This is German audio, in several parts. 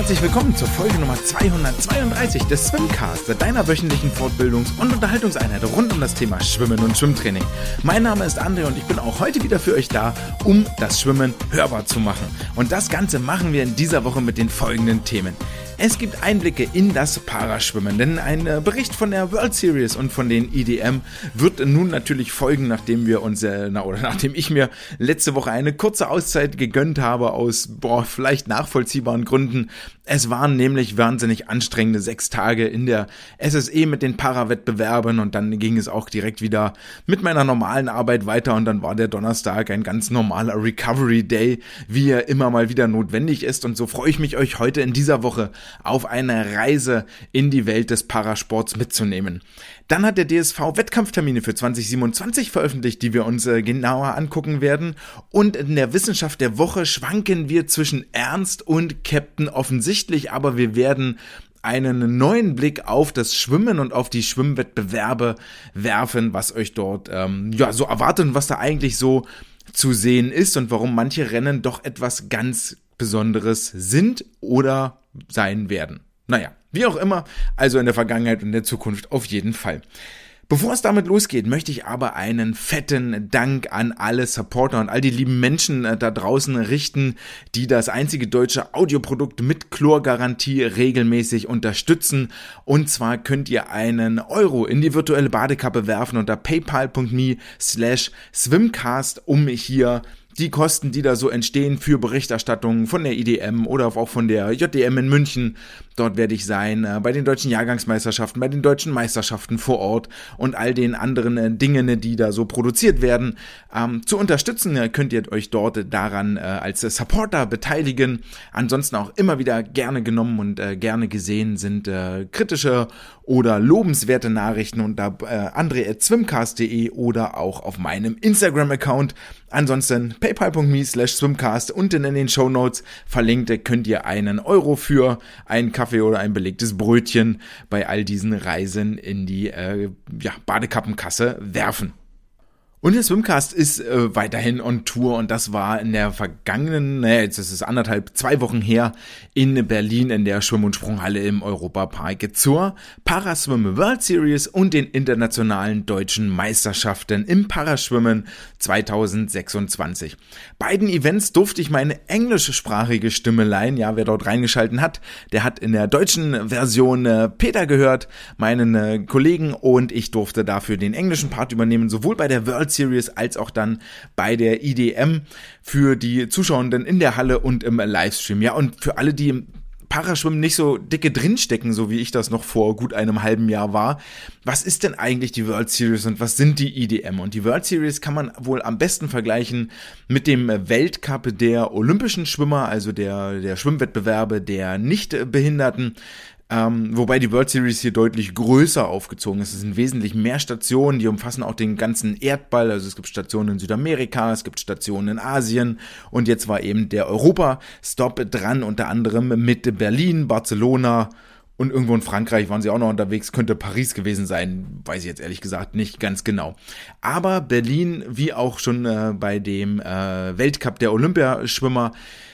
herzlich willkommen zur Folge Nummer 232 des Swimcast, deiner wöchentlichen Fortbildungs- und Unterhaltungseinheit rund um das Thema Schwimmen und Schwimmtraining. Mein Name ist André und ich bin auch heute wieder für euch da, um das Schwimmen hörbar zu machen. Und das Ganze machen wir in dieser Woche mit den folgenden Themen. Es gibt Einblicke in das Paraschwimmen, denn ein Bericht von der World Series und von den IDM wird nun natürlich folgen, nachdem ich mir letzte Woche eine kurze Auszeit gegönnt habe aus vielleicht nachvollziehbaren Gründen. Es waren nämlich wahnsinnig anstrengende 6 Tage in der SSE mit den Para-Wettbewerben und dann ging es auch direkt wieder mit meiner normalen Arbeit weiter und dann war der Donnerstag ein ganz normaler Recovery Day, wie er immer mal wieder notwendig ist, und so freue ich mich, euch heute in dieser Woche auf eine Reise in die Welt des Parasports mitzunehmen. Dann hat der DSV Wettkampftermine für 2027 veröffentlicht, die wir uns genauer angucken werden. Und in der Wissenschaft der Woche schwanken wir zwischen Ernst und Captain offensichtlich, aber wir werden einen neuen Blick auf das Schwimmen und auf die Schwimmwettbewerbe werfen, was euch dort so erwartet und was da eigentlich so zu sehen ist und warum manche Rennen doch etwas ganz Besonderes sind oder sein werden. Naja, wie auch immer, also in der Vergangenheit und in der Zukunft auf jeden Fall. Bevor es damit losgeht, möchte ich aber einen fetten Dank an alle Supporter und all die lieben Menschen da draußen richten, die das einzige deutsche Audioprodukt mit Chlorgarantie regelmäßig unterstützen. Und zwar könnt ihr einen Euro in die virtuelle Badekappe werfen unter paypal.me/swimcast, um hier die Kosten, die da so entstehen für Berichterstattungen von der IDM oder auch von der JDM in München, dort werde ich sein, bei den deutschen Jahrgangsmeisterschaften, bei den deutschen Meisterschaften vor Ort und all den anderen Dingen, die da so produziert werden, zu unterstützen. Könnt ihr euch dort daran als Supporter beteiligen. Ansonsten auch immer wieder gerne genommen und gerne gesehen sind kritische oder lobenswerte Nachrichten unter andre@swimcast.de oder auch auf meinem Instagram-Account. Ansonsten paypal.me/swimcast, unten in den Shownotes verlinkt, könnt ihr einen Euro für einen Kaffee oder ein belegtes Brötchen bei all diesen Reisen in die Badekappenkasse werfen. Und der Swimcast ist weiterhin on Tour und das war in der vergangenen, jetzt ist es 2 Wochen her, in Berlin in der Schwimm- und Sprunghalle im Europapark zur Paraswim World Series und den internationalen deutschen Meisterschaften im Paraschwimmen 2026. Beiden Events durfte ich meine englischsprachige Stimme leihen. Ja, wer dort reingeschalten hat, der hat in der deutschen Version Peter gehört, meinen Kollegen, und ich durfte dafür den englischen Part übernehmen, sowohl bei der World Series als auch dann bei der IDM für die Zuschauenden in der Halle und im Livestream. Ja, und für alle, die im Paraschwimmen nicht so dicke drinstecken, so wie ich das noch vor gut einem halben Jahr war. Was ist denn eigentlich die World Series und was sind die IDM? Und die World Series kann man wohl am besten vergleichen mit dem Weltcup der olympischen Schwimmer, also der Schwimmwettbewerbe der Nichtbehinderten. Wobei die World Series hier deutlich größer aufgezogen ist. Es sind wesentlich mehr Stationen, die umfassen auch den ganzen Erdball. Also es gibt Stationen in Südamerika, es gibt Stationen in Asien und jetzt war eben der Europa-Stop dran, unter anderem mit Berlin, Barcelona und irgendwo in Frankreich waren sie auch noch unterwegs. Könnte Paris gewesen sein, weiß ich jetzt ehrlich gesagt nicht ganz genau. Aber Berlin, wie auch schon bei dem Weltcup der Olympiaschwimmer,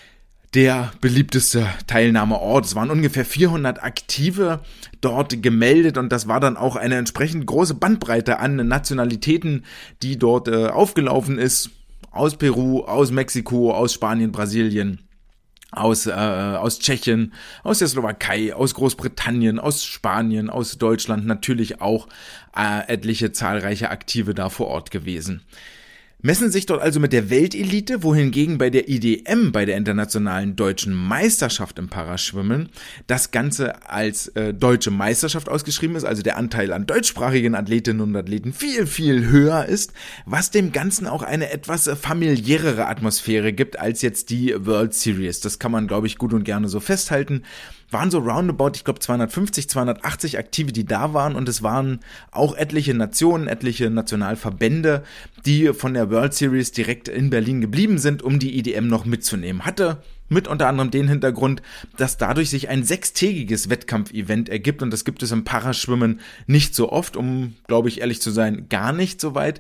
der beliebteste Teilnahmeort. Es waren ungefähr 400 Aktive dort gemeldet und das war dann auch eine entsprechend große Bandbreite an Nationalitäten, die dort aufgelaufen ist. Aus Peru, aus Mexiko, aus Spanien, Brasilien, aus Tschechien, aus der Slowakei, aus Großbritannien, aus Spanien, aus Deutschland, natürlich auch etliche zahlreiche Aktive da vor Ort gewesen. Messen sich dort also mit der Weltelite, wohingegen bei der IDM, bei der internationalen deutschen Meisterschaft im Paraschwimmen, das Ganze als deutsche Meisterschaft ausgeschrieben ist, also der Anteil an deutschsprachigen Athletinnen und Athleten viel, viel höher ist, was dem Ganzen auch eine etwas familiärere Atmosphäre gibt als jetzt die World Series. Das kann man, glaube ich, gut und gerne so festhalten. Waren so roundabout, ich glaube 250, 280 Aktive, die da waren, und es waren auch etliche Nationen, etliche Nationalverbände, die von der World Series direkt in Berlin geblieben sind, um die IDM noch mitzunehmen. Hatte mit unter anderem den Hintergrund, dass dadurch sich ein 6-tägiges Wettkampfevent ergibt, und das gibt es im Paraschwimmen nicht so oft, glaube ich ehrlich zu sein, gar nicht so weit.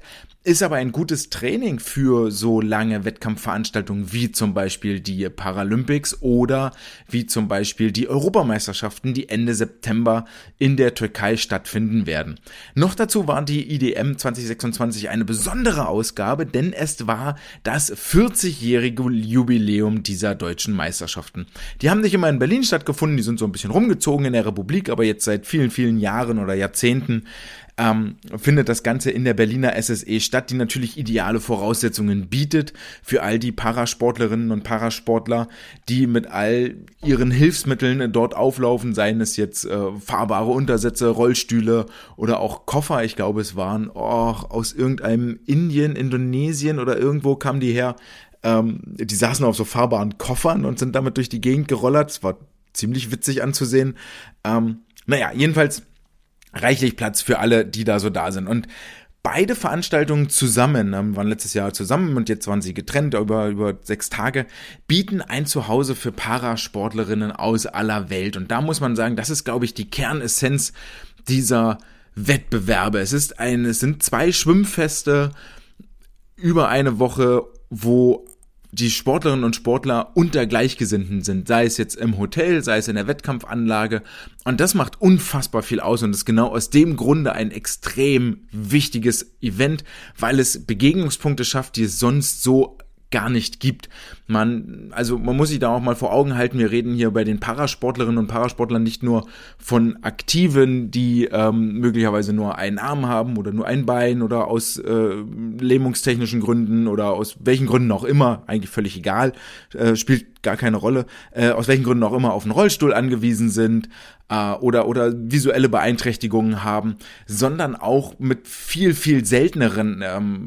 ist aber ein gutes Training für so lange Wettkampfveranstaltungen wie zum Beispiel die Paralympics oder wie zum Beispiel die Europameisterschaften, die Ende September in der Türkei stattfinden werden. Noch dazu war die IDM 2026 eine besondere Ausgabe, denn es war das 40-jährige Jubiläum dieser deutschen Meisterschaften. Die haben nicht immer in Berlin stattgefunden, die sind so ein bisschen rumgezogen in der Republik, aber jetzt seit vielen, vielen Jahren oder Jahrzehnten findet das Ganze in der Berliner SSE statt, die natürlich ideale Voraussetzungen bietet für all die Parasportlerinnen und Parasportler, die mit all ihren Hilfsmitteln dort auflaufen, seien es jetzt fahrbare Untersätze, Rollstühle oder auch Koffer. Ich glaube, es waren aus irgendeinem Indonesien oder irgendwo kamen die her. Die saßen auf so fahrbaren Koffern und sind damit durch die Gegend gerollert. Es war ziemlich witzig anzusehen. Jedenfalls reichlich Platz für alle, die da so da sind. Und beide Veranstaltungen zusammen, waren letztes Jahr zusammen und jetzt waren sie getrennt über 6 Tage, bieten ein Zuhause für Parasportlerinnen aus aller Welt. Und da muss man sagen, das ist, glaube ich, die Kernessenz dieser Wettbewerbe. Es sind 2 Schwimmfeste über eine Woche, wo die Sportlerinnen und Sportler unter Gleichgesinnten sind, sei es jetzt im Hotel, sei es in der Wettkampfanlage, und das macht unfassbar viel aus und ist genau aus dem Grunde ein extrem wichtiges Event, weil es Begegnungspunkte schafft, die es sonst so gar nicht gibt. Man muss sich da auch mal vor Augen halten, wir reden hier bei den Parasportlerinnen und Parasportlern nicht nur von Aktiven, die möglicherweise nur einen Arm haben oder nur ein Bein oder aus lähmungstechnischen Gründen oder aus welchen Gründen auch immer, eigentlich völlig egal, spielt gar keine Rolle, aus welchen Gründen auch immer auf einen Rollstuhl angewiesen sind oder visuelle Beeinträchtigungen haben, sondern auch mit viel, viel selteneren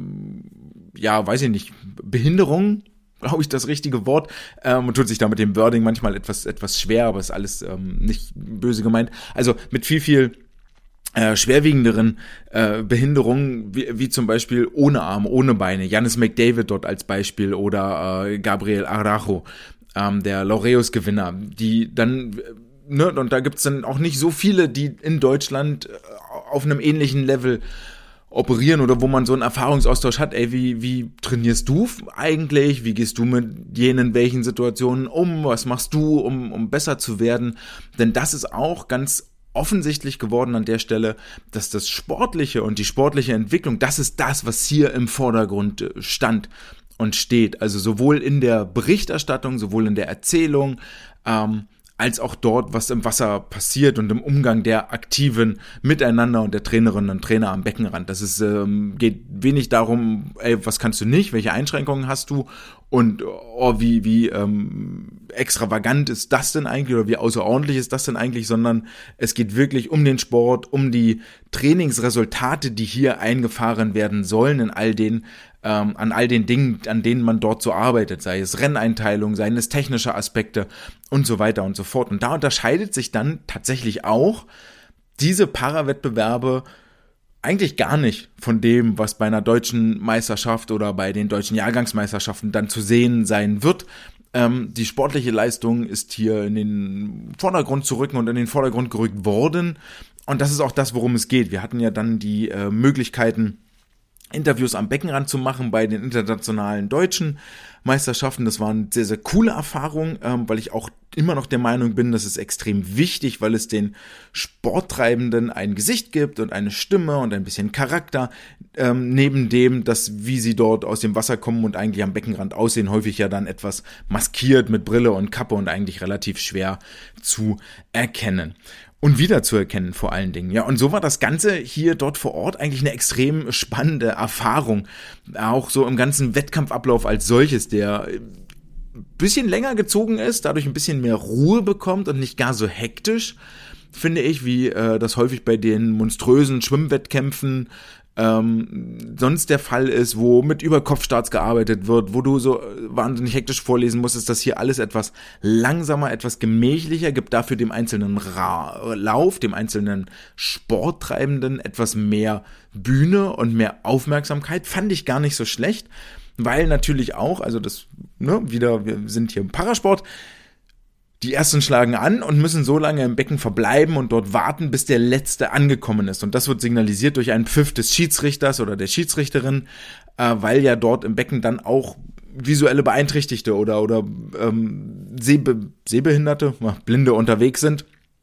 Behinderung, glaube ich, das richtige Wort. Man tut sich da mit dem Wording manchmal etwas schwer, aber ist alles nicht böse gemeint. Also mit viel schwerwiegenderen Behinderungen, wie zum Beispiel ohne Arme, ohne Beine. Yannis McDavid dort als Beispiel oder Gabriel Araujo, der Laureus-Gewinner, die dann, und da gibt's dann auch nicht so viele, die in Deutschland auf einem ähnlichen Level operieren oder wo man so einen Erfahrungsaustausch hat, wie trainierst du eigentlich, wie gehst du mit jenen welchen Situationen um, was machst du, um besser zu werden, denn das ist auch ganz offensichtlich geworden an der Stelle, dass das Sportliche und die sportliche Entwicklung, das ist das, was hier im Vordergrund stand und steht, also sowohl in der Berichterstattung, sowohl in der Erzählung, als auch dort, was im Wasser passiert und im Umgang der Aktiven miteinander und der Trainerinnen und Trainer am Beckenrand. Das ist, geht wenig darum, was kannst du nicht, welche Einschränkungen hast du und wie extravagant ist das denn eigentlich oder wie außerordentlich ist das denn eigentlich, sondern es geht wirklich um den Sport, um die Trainingsresultate, die hier eingefahren werden sollen an all den Dingen, an denen man dort so arbeitet, sei es Renneinteilung, seien es technische Aspekte und so weiter und so fort. Und da unterscheidet sich dann tatsächlich auch diese Para-Wettbewerbe eigentlich gar nicht von dem, was bei einer deutschen Meisterschaft oder bei den deutschen Jahrgangsmeisterschaften dann zu sehen sein wird. Die sportliche Leistung ist hier in den Vordergrund zu rücken und in den Vordergrund gerückt worden. Und das ist auch das, worum es geht. Wir hatten ja dann die Möglichkeiten, Interviews am Beckenrand zu machen bei den internationalen deutschen Meisterschaften. Das war eine sehr, sehr coole Erfahrung, weil ich auch immer noch der Meinung bin, das ist extrem wichtig, weil es den Sporttreibenden ein Gesicht gibt und eine Stimme und ein bisschen Charakter, neben dem, wie sie dort aus dem Wasser kommen und eigentlich am Beckenrand aussehen, häufig ja dann etwas maskiert mit Brille und Kappe und eigentlich relativ schwer zu erkennen. Und wiederzuerkennen vor allen Dingen. Ja, und so war das Ganze hier dort vor Ort eigentlich eine extrem spannende Erfahrung. Auch so im ganzen Wettkampfablauf als solches, der ein bisschen länger gezogen ist, dadurch ein bisschen mehr Ruhe bekommt und nicht gar so hektisch, finde ich, wie das häufig bei den monströsen Schwimmwettkämpfen sonst der Fall ist, wo mit Überkopfstarts gearbeitet wird, wo du so wahnsinnig hektisch vorlesen musst, ist das hier alles etwas langsamer, etwas gemächlicher, gibt dafür dem einzelnen Lauf, dem einzelnen Sporttreibenden etwas mehr Bühne und mehr Aufmerksamkeit. Fand ich gar nicht so schlecht, weil natürlich auch, also das, wir sind hier im Parasport, Die ersten schlagen an und müssen so lange im Becken verbleiben und dort warten, bis der Letzte angekommen ist. Und das wird signalisiert durch einen Pfiff des Schiedsrichters oder der Schiedsrichterin, weil ja dort im Becken dann auch visuelle Beeinträchtigte oder Sehbehinderte, Blinde unterwegs sind,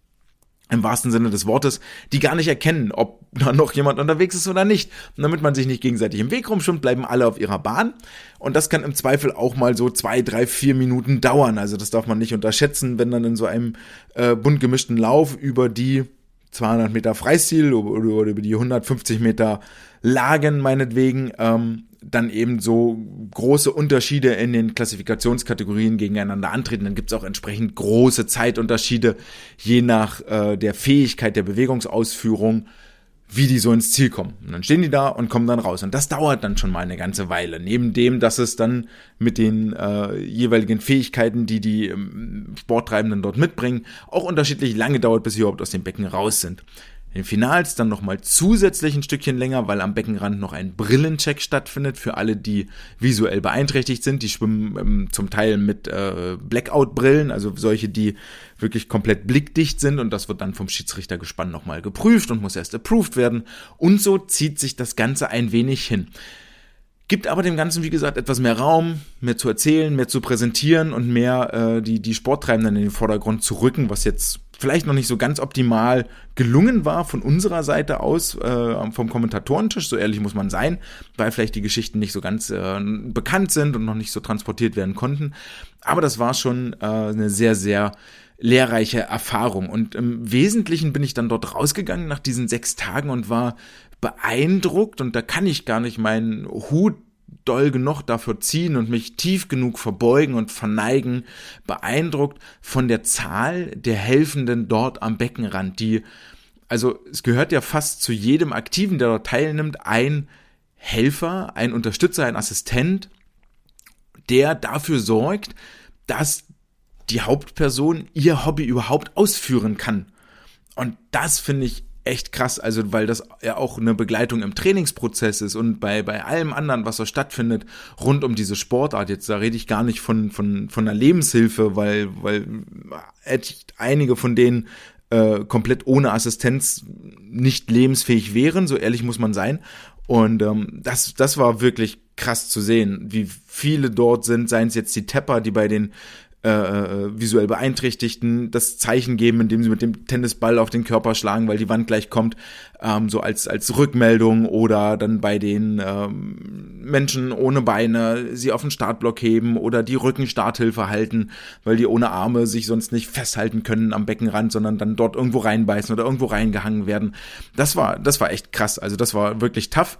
im wahrsten Sinne des Wortes, die gar nicht erkennen, ob da noch jemand unterwegs ist oder nicht. Und damit man sich nicht gegenseitig im Weg rumschwimmt, bleiben alle auf ihrer Bahn. Und das kann im Zweifel auch mal so 2, 3, 4 Minuten dauern. Also das darf man nicht unterschätzen, wenn dann in so einem bunt gemischten Lauf über die 200 Meter Freistil oder über die 150 Meter Lagen meinetwegen, dann eben so große Unterschiede in den Klassifikationskategorien gegeneinander antreten. Dann gibt es auch entsprechend große Zeitunterschiede, je nach der Fähigkeit der Bewegungsausführung, wie die so ins Ziel kommen. Und dann stehen die da und kommen dann raus. Und das dauert dann schon mal eine ganze Weile. Neben dem, dass es dann mit den jeweiligen Fähigkeiten, die die Sporttreibenden dort mitbringen, auch unterschiedlich lange dauert, bis sie überhaupt aus dem Becken raus sind. In den Finals dann nochmal zusätzlich ein Stückchen länger, weil am Beckenrand noch ein Brillencheck stattfindet für alle, die visuell beeinträchtigt sind. Die schwimmen zum Teil mit Blackout-Brillen, also solche, die wirklich komplett blickdicht sind, und das wird dann vom Schiedsrichtergespann nochmal geprüft und muss erst approved werden. Und so zieht sich das Ganze ein wenig hin. Gibt aber dem Ganzen, wie gesagt, etwas mehr Raum, mehr zu erzählen, mehr zu präsentieren und mehr die Sporttreibenden in den Vordergrund zu rücken, was jetzt vielleicht noch nicht so ganz optimal gelungen war von unserer Seite aus, vom Kommentatorentisch, so ehrlich muss man sein, weil vielleicht die Geschichten nicht so ganz bekannt sind und noch nicht so transportiert werden konnten. Aber das war schon eine sehr, sehr lehrreiche Erfahrung. Und im Wesentlichen bin ich dann dort rausgegangen nach diesen 6 Tagen und war beeindruckt, und da kann ich gar nicht meinen Hut doll genug dafür ziehen und mich tief genug verbeugen und verneigen, beeindruckt von der Zahl der Helfenden dort am Beckenrand, also es gehört ja fast zu jedem Aktiven, der dort teilnimmt, ein Helfer, ein Unterstützer, ein Assistent, der dafür sorgt, dass die Hauptperson ihr Hobby überhaupt ausführen kann. Und das finde ich echt krass, also weil das ja auch eine Begleitung im Trainingsprozess ist und bei allem anderen, was so stattfindet, rund um diese Sportart. Jetzt da rede ich gar nicht von einer Lebenshilfe, weil echt einige von denen komplett ohne Assistenz nicht lebensfähig wären, so ehrlich muss man sein. Und das war wirklich krass zu sehen, wie viele dort sind, seien es jetzt die Tepper, die bei den visuell Beeinträchtigten das Zeichen geben, indem sie mit dem Tennisball auf den Körper schlagen, weil die Wand gleich kommt, so als Rückmeldung, oder dann bei den Menschen ohne Beine sie auf den Startblock heben oder die Rückenstarthilfe halten, weil die ohne Arme sich sonst nicht festhalten können am Beckenrand, sondern dann dort irgendwo reinbeißen oder irgendwo reingehangen werden. Das war echt krass, also das war wirklich tough.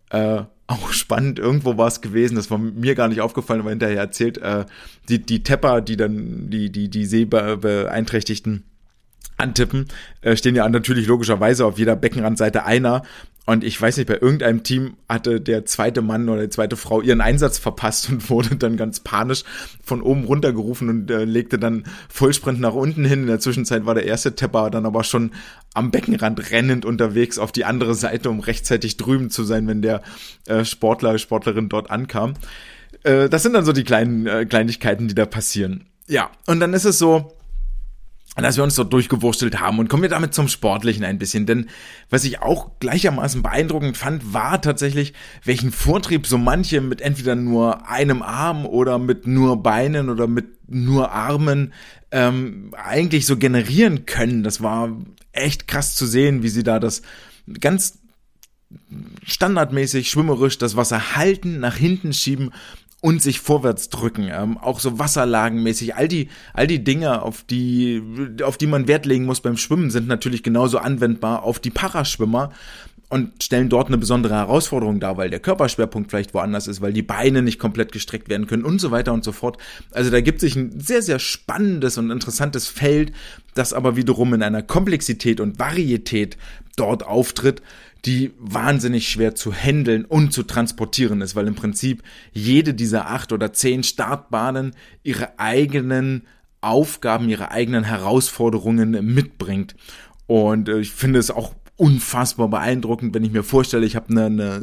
Auch spannend, irgendwo war es gewesen, das war mir gar nicht aufgefallen, aber hinterher erzählt, die Tepper, die dann die Sehbeeinträchtigten antippen, stehen ja natürlich logischerweise auf jeder Beckenrandseite einer. Und ich weiß nicht, bei irgendeinem Team hatte der zweite Mann oder die zweite Frau ihren Einsatz verpasst und wurde dann ganz panisch von oben runtergerufen und legte dann Vollsprint nach unten hin. In der Zwischenzeit war der erste Tepper dann aber schon am Beckenrand rennend unterwegs auf die andere Seite, um rechtzeitig drüben zu sein, wenn der Sportlerin dort ankam. Das sind dann so die Kleinigkeiten, die da passieren. Ja, und dann ist es so, dass wir uns dort durchgewurstelt haben, und kommen wir damit zum Sportlichen ein bisschen, denn was ich auch gleichermaßen beeindruckend fand, war tatsächlich, welchen Vortrieb so manche mit entweder nur einem Arm oder mit nur Beinen oder mit nur Armen eigentlich so generieren können. Das war echt krass zu sehen, wie sie da das ganz standardmäßig schwimmerisch das Wasser halten, nach hinten schieben und sich vorwärts drücken, auch so wasserlagenmäßig. All die Dinge, auf die man Wert legen muss beim Schwimmen, sind natürlich genauso anwendbar auf die Paraschwimmer und stellen dort eine besondere Herausforderung dar, weil der Körperschwerpunkt vielleicht woanders ist, weil die Beine nicht komplett gestreckt werden können und so weiter und so fort. Also da gibt sich ein sehr, sehr spannendes und interessantes Feld, das aber wiederum in einer Komplexität und Varietät dort auftritt, die wahnsinnig schwer zu handeln und zu transportieren ist, weil im Prinzip jede dieser 8 oder 10 Startbahnen ihre eigenen Aufgaben, ihre eigenen Herausforderungen mitbringt. Und ich finde es auch unfassbar beeindruckend, wenn ich mir vorstelle, ich habe eine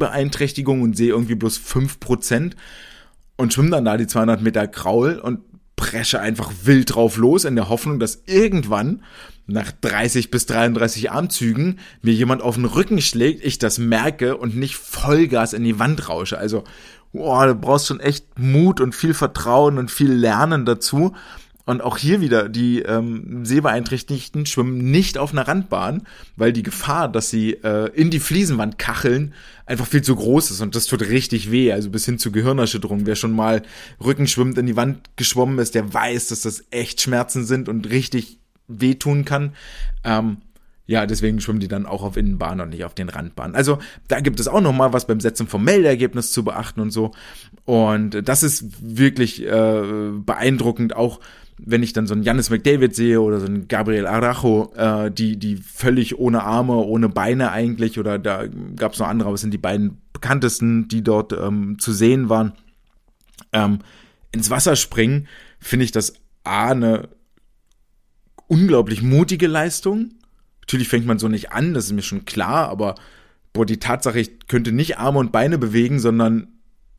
Sehbeeinträchtigung und sehe irgendwie bloß 5% und schwimme dann da die 200 Meter Kraul und presche einfach wild drauf los in der Hoffnung, dass irgendwann nach 30 bis 33 Armzügen mir jemand auf den Rücken schlägt, ich das merke und nicht Vollgas in die Wand rausche. Also, du brauchst schon echt Mut und viel Vertrauen und viel Lernen dazu. Und auch hier wieder, die Sehbeeinträchtigten schwimmen nicht auf einer Randbahn, weil die Gefahr, dass sie in die Fliesenwand kacheln, einfach viel zu groß ist und das tut richtig weh, also bis hin zu Gehirnerschütterung. Wer schon mal rückenschwimmend in die Wand geschwommen ist, der weiß, dass das echt Schmerzen sind und richtig wehtun kann. Deswegen schwimmen die dann auch auf Innenbahnen und nicht auf den Randbahnen. Also da gibt es auch nochmal was beim Setzen vom Meldeergebnis zu beachten und so. Und das ist wirklich beeindruckend, auch wenn ich dann so einen Giannis McDavid sehe oder so einen Gabriel Araujo, die völlig ohne Arme, ohne Beine eigentlich, oder da gab es noch andere, aber es sind die beiden bekanntesten, die dort zu sehen waren, ins Wasser springen, finde ich das eine unglaublich mutige Leistung. Natürlich fängt man so nicht an, das ist mir schon klar, aber die Tatsache, ich könnte nicht Arme und Beine bewegen, sondern,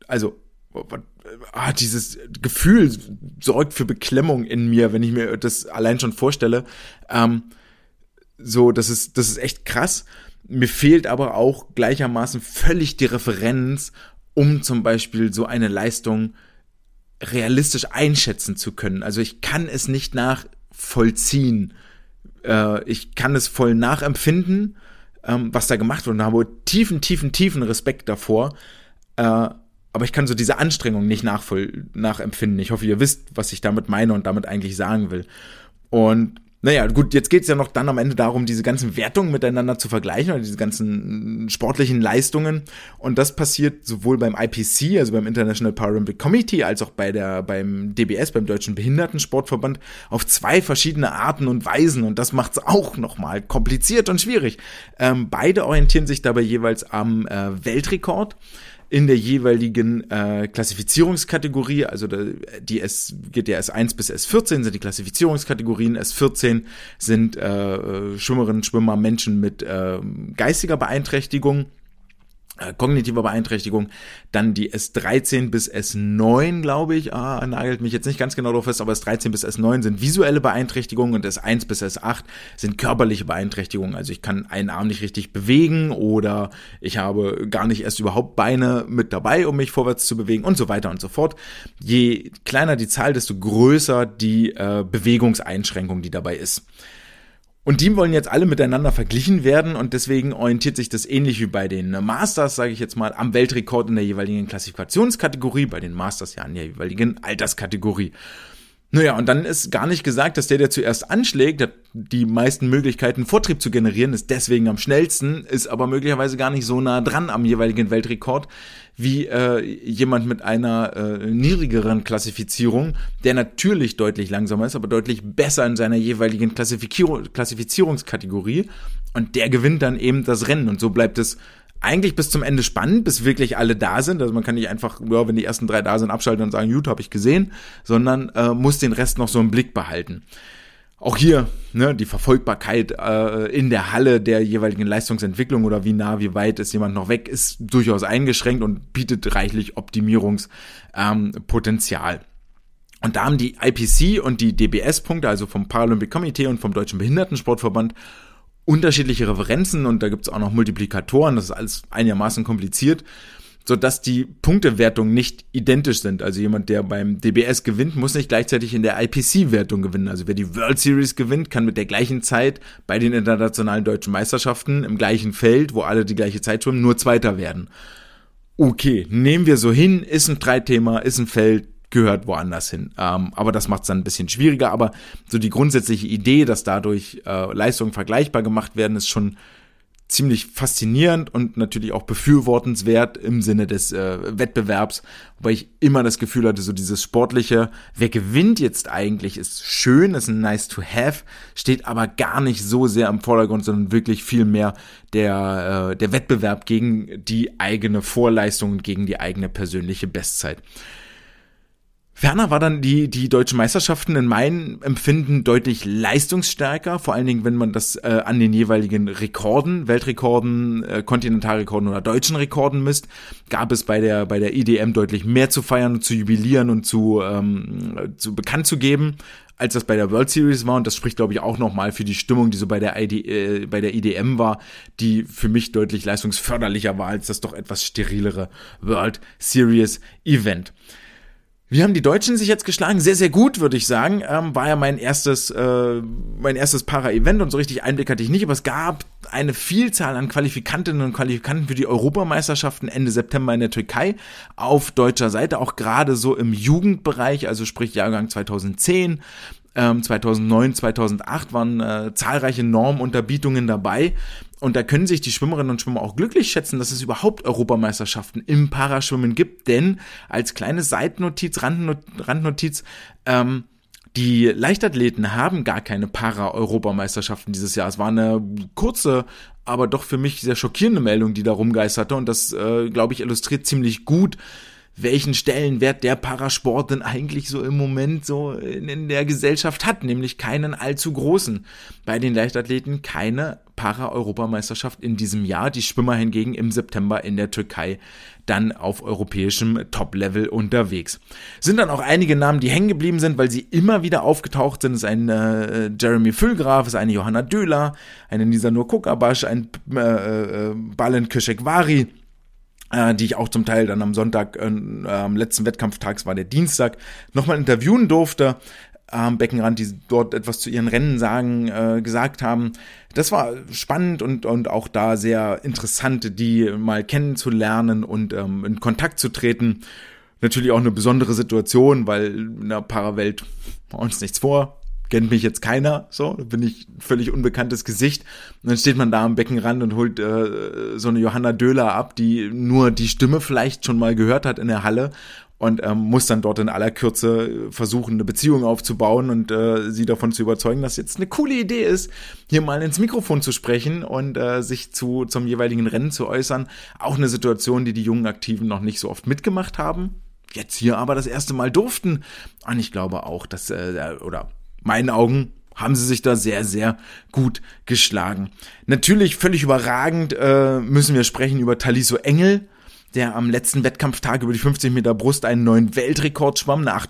dieses Gefühl sorgt für Beklemmung in mir, wenn ich mir das allein schon vorstelle. Das ist echt krass. Mir fehlt aber auch gleichermaßen völlig die Referenz, um zum Beispiel so eine Leistung realistisch einschätzen zu können. Also ich kann es nicht nachvollziehen. Ich kann es voll nachempfinden, was da gemacht wurde, und habe tiefen Respekt davor. Aber ich kann so diese Anstrengung nicht nachempfinden. Ich hoffe, ihr wisst, was ich damit meine und damit eigentlich sagen will. Und gut, jetzt geht's ja noch dann am Ende darum, diese ganzen Wertungen miteinander zu vergleichen oder diese ganzen sportlichen Leistungen. Und das passiert sowohl beim IPC, also beim International Paralympic Committee, als auch beim DBS, beim Deutschen Behindertensportverband, auf 2 verschiedene Arten und Weisen. Und das macht's auch nochmal kompliziert und schwierig. Beide orientieren sich dabei jeweils am Weltrekord in der jeweiligen Klassifizierungskategorie, also geht ja S1 bis S14 sind die Klassifizierungskategorien, S14 sind Schwimmerinnen, Schwimmer, Menschen mit geistiger Beeinträchtigung, kognitiver Beeinträchtigung, dann die S13 bis S9, glaube ich, nagelt mich jetzt nicht ganz genau drauf fest, aber S13 bis S9 sind visuelle Beeinträchtigungen und S1 bis S8 sind körperliche Beeinträchtigungen, also ich kann einen Arm nicht richtig bewegen oder ich habe gar nicht erst überhaupt Beine mit dabei, um mich vorwärts zu bewegen und so weiter und so fort. Je kleiner die Zahl, desto größer die Bewegungseinschränkung, die dabei ist. Und die wollen jetzt alle miteinander verglichen werden und deswegen orientiert sich das ähnlich wie bei den Masters, sage ich jetzt mal, am Weltrekord in der jeweiligen Klassifikationskategorie, bei den Masters ja in der jeweiligen Alterskategorie. Und dann ist gar nicht gesagt, dass der zuerst anschlägt, hat die meisten Möglichkeiten, Vortrieb zu generieren, ist deswegen am schnellsten, ist aber möglicherweise gar nicht so nah dran am jeweiligen Weltrekord wie jemand mit einer niedrigeren Klassifizierung, der natürlich deutlich langsamer ist, aber deutlich besser in seiner jeweiligen Klassifizierungskategorie, und der gewinnt dann eben das Rennen, und so bleibt es eigentlich bis zum Ende spannend, bis wirklich alle da sind. Also man kann nicht einfach, wenn die ersten 3 da sind, abschalten und sagen, gut, habe ich gesehen, sondern muss den Rest noch so im Blick behalten. Auch hier, die Verfolgbarkeit in der Halle der jeweiligen Leistungsentwicklung oder wie nah, wie weit ist jemand noch weg, ist durchaus eingeschränkt und bietet reichlich Optimierungspotenzial. Und da haben die IPC und die DBS-Punkte, also vom Paralympic Committee und vom Deutschen Behindertensportverband, unterschiedliche Referenzen, und da gibt's auch noch Multiplikatoren, das ist alles einigermaßen kompliziert, sodass die Punktewertungen nicht identisch sind. Also jemand, der beim DBS gewinnt, muss nicht gleichzeitig in der IPC-Wertung gewinnen. Also wer die World Series gewinnt, kann mit der gleichen Zeit bei den internationalen deutschen Meisterschaften im gleichen Feld, wo alle die gleiche Zeit schwimmen, nur Zweiter werden. Okay, nehmen wir so hin, ist ein Streitthema, ist ein Feld, gehört woanders hin. Aber das macht es dann ein bisschen schwieriger. Aber so die grundsätzliche Idee, dass dadurch Leistungen vergleichbar gemacht werden, ist schon ziemlich faszinierend und natürlich auch befürwortenswert im Sinne des Wettbewerbs. Wobei ich immer das Gefühl hatte, so dieses Sportliche, wer gewinnt jetzt eigentlich, ist schön, ist ein nice to have, steht aber gar nicht so sehr im Vordergrund, sondern wirklich viel mehr der Wettbewerb gegen die eigene Vorleistung und gegen die eigene persönliche Bestzeit. Ferner war dann die deutschen Meisterschaften in meinem Empfinden deutlich leistungsstärker, vor allen Dingen, wenn man das an den jeweiligen Rekorden, Weltrekorden, Kontinentalrekorden oder deutschen Rekorden misst, gab es bei der IDM deutlich mehr zu feiern und zu jubilieren und zu bekannt zu geben, als das bei der World Series war. Und das spricht, glaube ich, auch nochmal für die Stimmung, die so bei der IDM war, die für mich deutlich leistungsförderlicher war als das doch etwas sterilere World Series Event. Wie haben die Deutschen sich jetzt geschlagen? Sehr, sehr gut, würde ich sagen. War ja mein erstes Para-Event und so richtig Einblick hatte ich nicht, aber es gab eine Vielzahl an Qualifikantinnen und Qualifikanten für die Europameisterschaften Ende September in der Türkei auf deutscher Seite, auch gerade so im Jugendbereich, also sprich Jahrgang 2010, 2009, 2008 waren zahlreiche Normunterbietungen dabei. Und da können sich die Schwimmerinnen und Schwimmer auch glücklich schätzen, dass es überhaupt Europameisterschaften im Paraschwimmen gibt, denn als kleine Seitennotiz, Randnotiz, die Leichtathleten haben gar keine Para-Europameisterschaften dieses Jahr. Es war eine kurze, aber doch für mich sehr schockierende Meldung, die da rumgeisterte und das, glaube ich, illustriert ziemlich gut, welchen Stellenwert der Parasport denn eigentlich so im Moment so in der Gesellschaft hat, nämlich keinen allzu großen. Bei den Leichtathleten keine Para-Europameisterschaft in diesem Jahr, die Schwimmer hingegen im September in der Türkei dann auf europäischem Top-Level unterwegs. Sind dann auch einige Namen, die hängen geblieben sind, weil sie immer wieder aufgetaucht sind. Es ist ein Jeremy Füllgraf, es ist eine Johanna Döhler, eine Nisanur Kokabasch, ein Balen Köschek-Wari, die ich auch zum Teil dann am Sonntag, am letzten Wettkampftag, war der Dienstag, nochmal interviewen durfte, am Beckenrand, die dort etwas zu ihren Rennen gesagt haben. Das war spannend und auch da sehr interessant, die mal kennenzulernen und in Kontakt zu treten. Natürlich auch eine besondere Situation, weil in der Parawelt bei uns nichts vor. Kennt mich jetzt keiner, so, da bin ich völlig unbekanntes Gesicht. Und dann steht man da am Beckenrand und holt so eine Johanna Döhler ab, die nur die Stimme vielleicht schon mal gehört hat in der Halle und muss dann dort in aller Kürze versuchen, eine Beziehung aufzubauen und sie davon zu überzeugen, dass jetzt eine coole Idee ist, hier mal ins Mikrofon zu sprechen und sich zum jeweiligen Rennen zu äußern. Auch eine Situation, die jungen Aktiven noch nicht so oft mitgemacht haben, jetzt hier aber das erste Mal durften. Und ich glaube auch, dass, meinen Augen haben sie sich da sehr, sehr gut geschlagen. Natürlich völlig überragend müssen wir sprechen über Taliso Engel, der am letzten Wettkampftag über die 50 Meter Brust einen neuen Weltrekord schwamm. Eine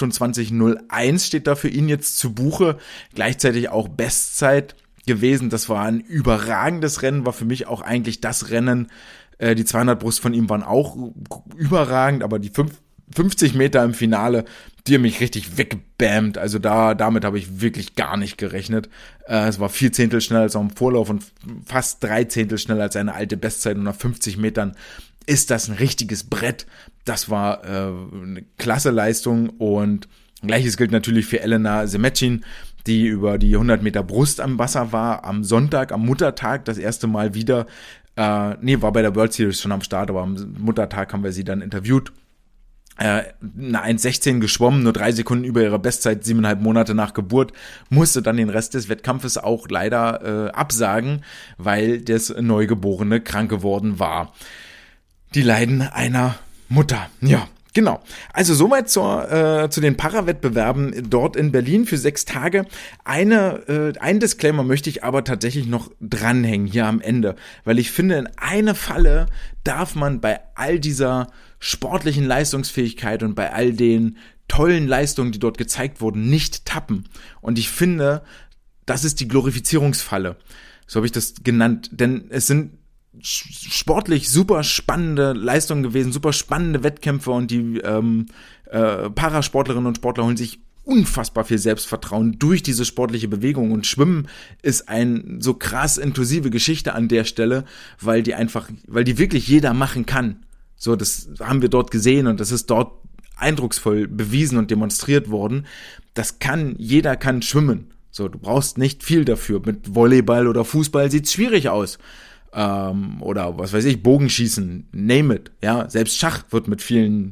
28:01 steht da für ihn jetzt zu Buche. Gleichzeitig auch Bestzeit gewesen. Das war ein überragendes Rennen, war für mich auch eigentlich das Rennen. Die 200 Brust von ihm waren auch überragend, aber die 50 Meter im Finale, die haben mich richtig weggebammt. Also damit habe ich wirklich gar nicht gerechnet. Es war 4 Zehntel schneller als auch im Vorlauf und fast 3 Zehntel schneller als seine alte Bestzeit. Und nach 50 Metern ist das ein richtiges Brett. Das war eine klasse Leistung. Und gleiches gilt natürlich für Elena Semecin, die über die 100 Meter Brust am Wasser war. Am Sonntag, am Muttertag, das erste Mal wieder. War bei der World Series schon am Start, aber am Muttertag haben wir sie dann interviewt. Eine 1,16 geschwommen, nur 3 Sekunden über ihre Bestzeit, 7,5 Monate nach Geburt, musste dann den Rest des Wettkampfes auch leider absagen, weil das Neugeborene krank geworden war. Die Leiden einer Mutter, ja. Genau, also soweit zu den Para-Wettbewerben dort in Berlin für 6 Tage. Ein Disclaimer möchte ich aber tatsächlich noch dranhängen hier am Ende, weil ich finde, in eine Falle darf man bei all dieser sportlichen Leistungsfähigkeit und bei all den tollen Leistungen, die dort gezeigt wurden, nicht tappen. Und ich finde, das ist die Glorifizierungsfalle. So habe ich das genannt, denn es sind sportlich super spannende Leistungen gewesen, super spannende Wettkämpfe und die Parasportlerinnen und Sportler holen sich unfassbar viel Selbstvertrauen durch diese sportliche Bewegung und Schwimmen ist ein so krass inklusive Geschichte an der Stelle, weil die wirklich jeder machen kann. So, das haben wir dort gesehen und das ist dort eindrucksvoll bewiesen und demonstriert worden. Jeder kann schwimmen. So, du brauchst nicht viel dafür. Mit Volleyball oder Fußball sieht's schwierig aus. Oder was weiß ich, Bogenschießen, name it, ja, selbst Schach wird mit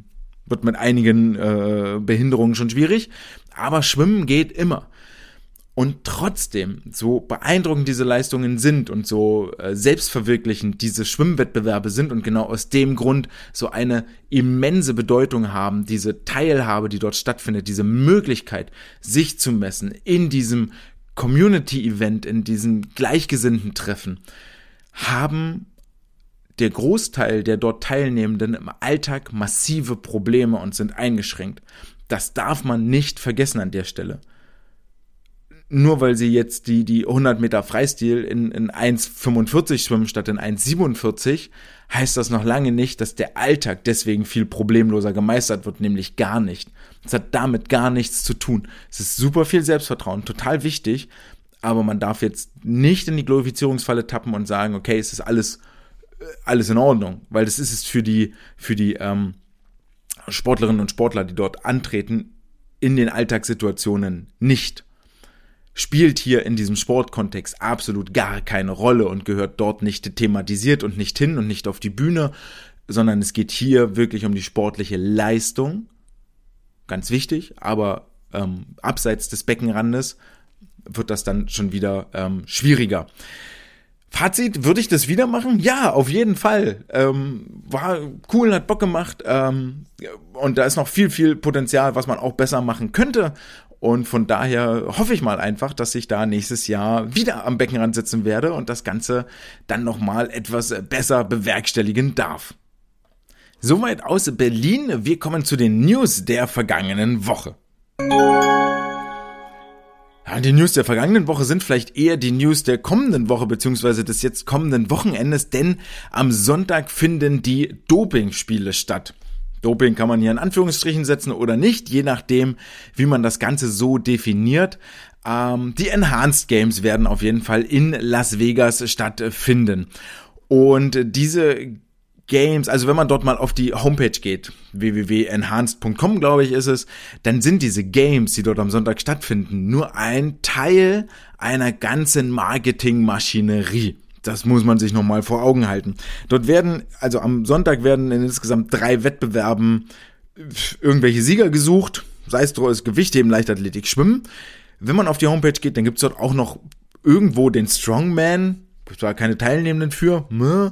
einigen Behinderungen schon schwierig, aber Schwimmen geht immer. Und trotzdem, so beeindruckend diese Leistungen sind und so selbstverwirklichend diese Schwimmwettbewerbe sind und genau aus dem Grund so eine immense Bedeutung haben, diese Teilhabe, die dort stattfindet, diese Möglichkeit, sich zu messen in diesem Community-Event, in diesem gleichgesinnten Treffen, haben der Großteil der dort Teilnehmenden im Alltag massive Probleme und sind eingeschränkt. Das darf man nicht vergessen an der Stelle. Nur weil sie jetzt die 100 Meter Freistil in 1,45 schwimmen statt in 1,47, heißt das noch lange nicht, dass der Alltag deswegen viel problemloser gemeistert wird, nämlich gar nicht. Es hat damit gar nichts zu tun. Es ist super viel Selbstvertrauen, total wichtig, aber man darf jetzt nicht in die Glorifizierungsfalle tappen und sagen, okay, es ist alles in Ordnung, weil das ist es für die Sportlerinnen und Sportler, die dort antreten, in den Alltagssituationen nicht. Spielt hier in diesem Sportkontext absolut gar keine Rolle und gehört dort nicht thematisiert und nicht hin und nicht auf die Bühne, sondern es geht hier wirklich um die sportliche Leistung, ganz wichtig, aber abseits des Beckenrandes wird das dann schon wieder schwieriger. Fazit, würde ich das wieder machen? Ja, auf jeden Fall. War cool, hat Bock gemacht und da ist noch viel, viel Potenzial, was man auch besser machen könnte. Und von daher hoffe ich mal einfach, dass ich da nächstes Jahr wieder am Beckenrand sitzen werde und das Ganze dann nochmal etwas besser bewerkstelligen darf. Soweit aus Berlin. Wir kommen zu den News der vergangenen Woche. Ja, die News der vergangenen Woche sind vielleicht eher die News der kommenden Woche beziehungsweise des jetzt kommenden Wochenendes, denn am Sonntag finden die Dopingspiele statt. Doping kann man hier in Anführungsstrichen setzen oder nicht, je nachdem, wie man das Ganze so definiert. Die Enhanced Games werden auf jeden Fall in Las Vegas stattfinden. Und diese Games, also wenn man dort mal auf die Homepage geht, www.enhanced.com, glaube ich, ist es, dann sind diese Games, die dort am Sonntag stattfinden, nur ein Teil einer ganzen Marketingmaschinerie. Das muss man sich nochmal vor Augen halten. Dort also am Sonntag werden in insgesamt 3 Wettbewerben irgendwelche Sieger gesucht, sei es Gewichtheben, Leichtathletik, Schwimmen. Wenn man auf die Homepage geht, dann gibt's dort auch noch irgendwo den Strongman, gibt zwar keine Teilnehmenden für,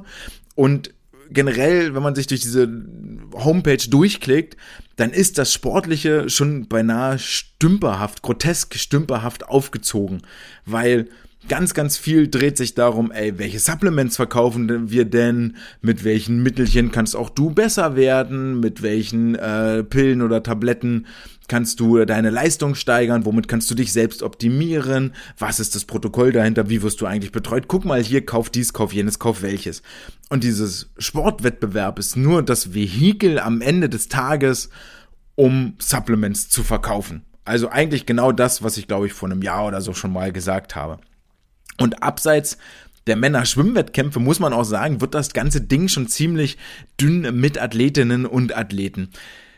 und generell, wenn man sich durch diese Homepage durchklickt, dann ist das Sportliche schon beinahe grotesk stümperhaft aufgezogen, weil ganz, ganz viel dreht sich darum, welche Supplements verkaufen wir denn, mit welchen Mittelchen kannst auch du besser werden, mit welchen Pillen oder Tabletten kannst du deine Leistung steigern, womit kannst du dich selbst optimieren, was ist das Protokoll dahinter, wie wirst du eigentlich betreut, guck mal hier, kauf dies, kauf jenes, kauf welches. Und dieses Sportwettbewerb ist nur das Vehikel am Ende des Tages, um Supplements zu verkaufen. Also eigentlich genau das, was ich, glaube ich, vor einem Jahr oder so schon mal gesagt habe. Und abseits der Männer-Schwimmwettkämpfe, muss man auch sagen, wird das ganze Ding schon ziemlich dünn mit Athletinnen und Athleten.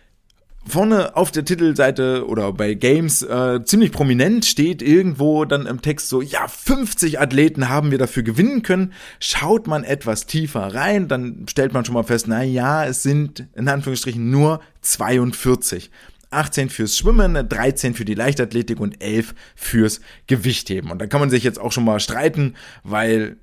Vorne auf der Titelseite oder bei Games ziemlich prominent steht irgendwo dann im Text so, ja, 50 Athleten haben wir dafür gewinnen können. Schaut man etwas tiefer rein, dann stellt man schon mal fest, na ja, es sind in Anführungsstrichen nur 42. 18 fürs Schwimmen, 13 für die Leichtathletik und 11 fürs Gewichtheben. Und da kann man sich jetzt auch schon mal streiten, weil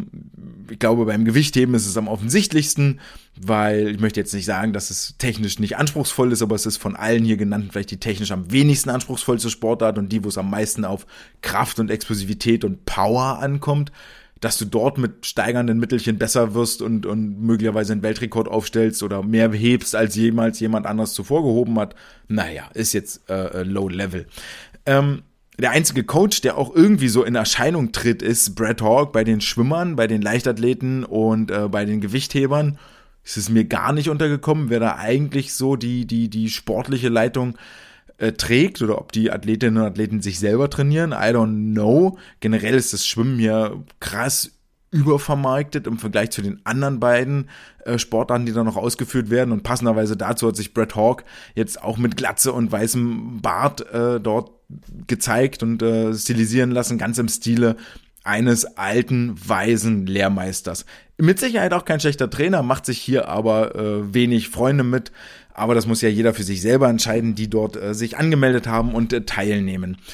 ich glaube, beim Gewichtheben ist es am offensichtlichsten, weil ich möchte jetzt nicht sagen, dass es technisch nicht anspruchsvoll ist, aber es ist von allen hier genannten vielleicht die technisch am wenigsten anspruchsvollste Sportart und die, wo es am meisten auf Kraft und Explosivität und Power ankommt. Dass du dort mit steigernden Mittelchen besser wirst und möglicherweise einen Weltrekord aufstellst oder mehr hebst, als jemals jemand anderes zuvor gehoben hat, naja, ist jetzt low level. Der einzige Coach, der auch irgendwie so in Erscheinung tritt, ist Brad Hawk bei den Schwimmern, bei den Leichtathleten und bei den Gewichthebern. Es ist mir gar nicht untergekommen, wer da eigentlich so die sportliche Leitung trägt oder ob die Athletinnen und Athleten sich selber trainieren. I don't know. Generell ist das Schwimmen hier krass übervermarktet im Vergleich zu den anderen beiden Sportarten, die da noch ausgeführt werden. Und passenderweise dazu hat sich Brad Hawk jetzt auch mit Glatze und weißem Bart dort gezeigt und stilisieren lassen, ganz im Stile eines alten, weisen Lehrmeisters. Mit Sicherheit auch kein schlechter Trainer, macht sich hier aber wenig Freunde mit. Aber das muss ja jeder für sich selber entscheiden, die dort sich angemeldet haben und teilnehmen.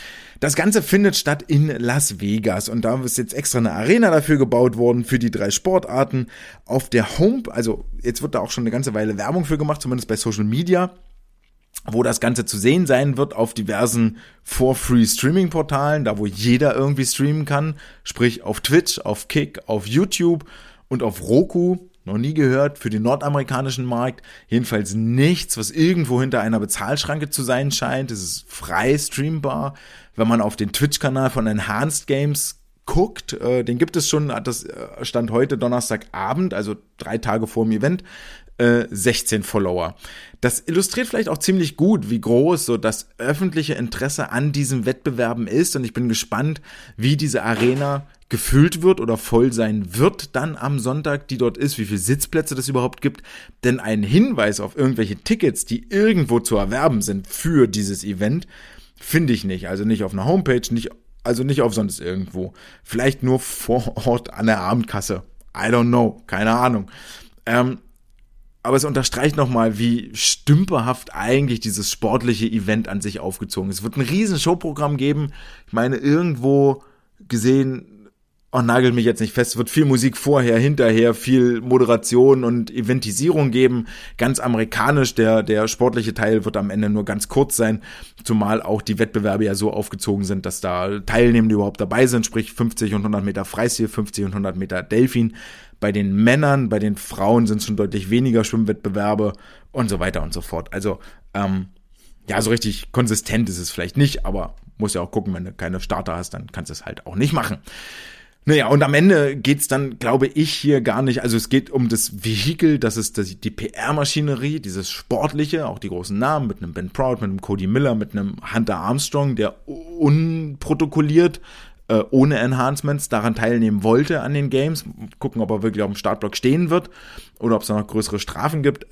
Das Ganze findet statt in Las Vegas und da ist jetzt extra eine Arena dafür gebaut worden für die 3 Sportarten. Auf der also jetzt wird da auch schon eine ganze Weile Werbung für gemacht, zumindest bei Social Media, wo das Ganze zu sehen sein wird auf diversen For-Free-Streaming-Portalen, da wo jeder irgendwie streamen kann, sprich auf Twitch, auf Kick, auf YouTube und auf Roku. Noch nie gehört, für den nordamerikanischen Markt. Jedenfalls nichts, was irgendwo hinter einer Bezahlschranke zu sein scheint. Es ist frei streambar. Wenn man auf den Twitch-Kanal von Enhanced Games guckt, den gibt es schon, das stand heute Donnerstagabend, also 3 Tage vor dem Event, 16 Follower. Das illustriert vielleicht auch ziemlich gut, wie groß so das öffentliche Interesse an diesen Wettbewerben ist und ich bin gespannt, wie diese Arena gefüllt wird oder voll sein wird dann am Sonntag, die dort ist, wie viele Sitzplätze das überhaupt gibt, denn ein Hinweis auf irgendwelche Tickets, die irgendwo zu erwerben sind für dieses Event, finde ich nicht, also nicht auf einer Homepage, nicht auf sonst irgendwo, vielleicht nur vor Ort an der Abendkasse, I don't know, keine Ahnung, aber es unterstreicht nochmal, wie stümperhaft eigentlich dieses sportliche Event an sich aufgezogen ist. Es wird ein riesen Showprogramm geben. Ich meine, irgendwo gesehen, nagelt mich jetzt nicht fest, es wird viel Musik vorher, hinterher, viel Moderation und Eventisierung geben. Ganz amerikanisch, der sportliche Teil wird am Ende nur ganz kurz sein, zumal auch die Wettbewerbe ja so aufgezogen sind, dass da Teilnehmende überhaupt dabei sind, sprich 50 und 100 Meter Freistil, 50 und 100 Meter Delfin. Bei den Männern, bei den Frauen sind es schon deutlich weniger Schwimmwettbewerbe und so weiter und so fort. Also, so richtig konsistent ist es vielleicht nicht, aber muss ja auch gucken, wenn du keine Starter hast, dann kannst du es halt auch nicht machen. Naja, und am Ende geht's dann, glaube ich, hier gar nicht, also es geht um das Vehikel, das ist die PR-Maschinerie, dieses Sportliche, auch die großen Namen mit einem Ben Proud, mit einem Cody Miller, mit einem Hunter Armstrong, der unprotokolliert ohne Enhancements daran teilnehmen wollte an den Games. Gucken, ob er wirklich auf dem Startblock stehen wird oder ob es da noch größere Strafen gibt,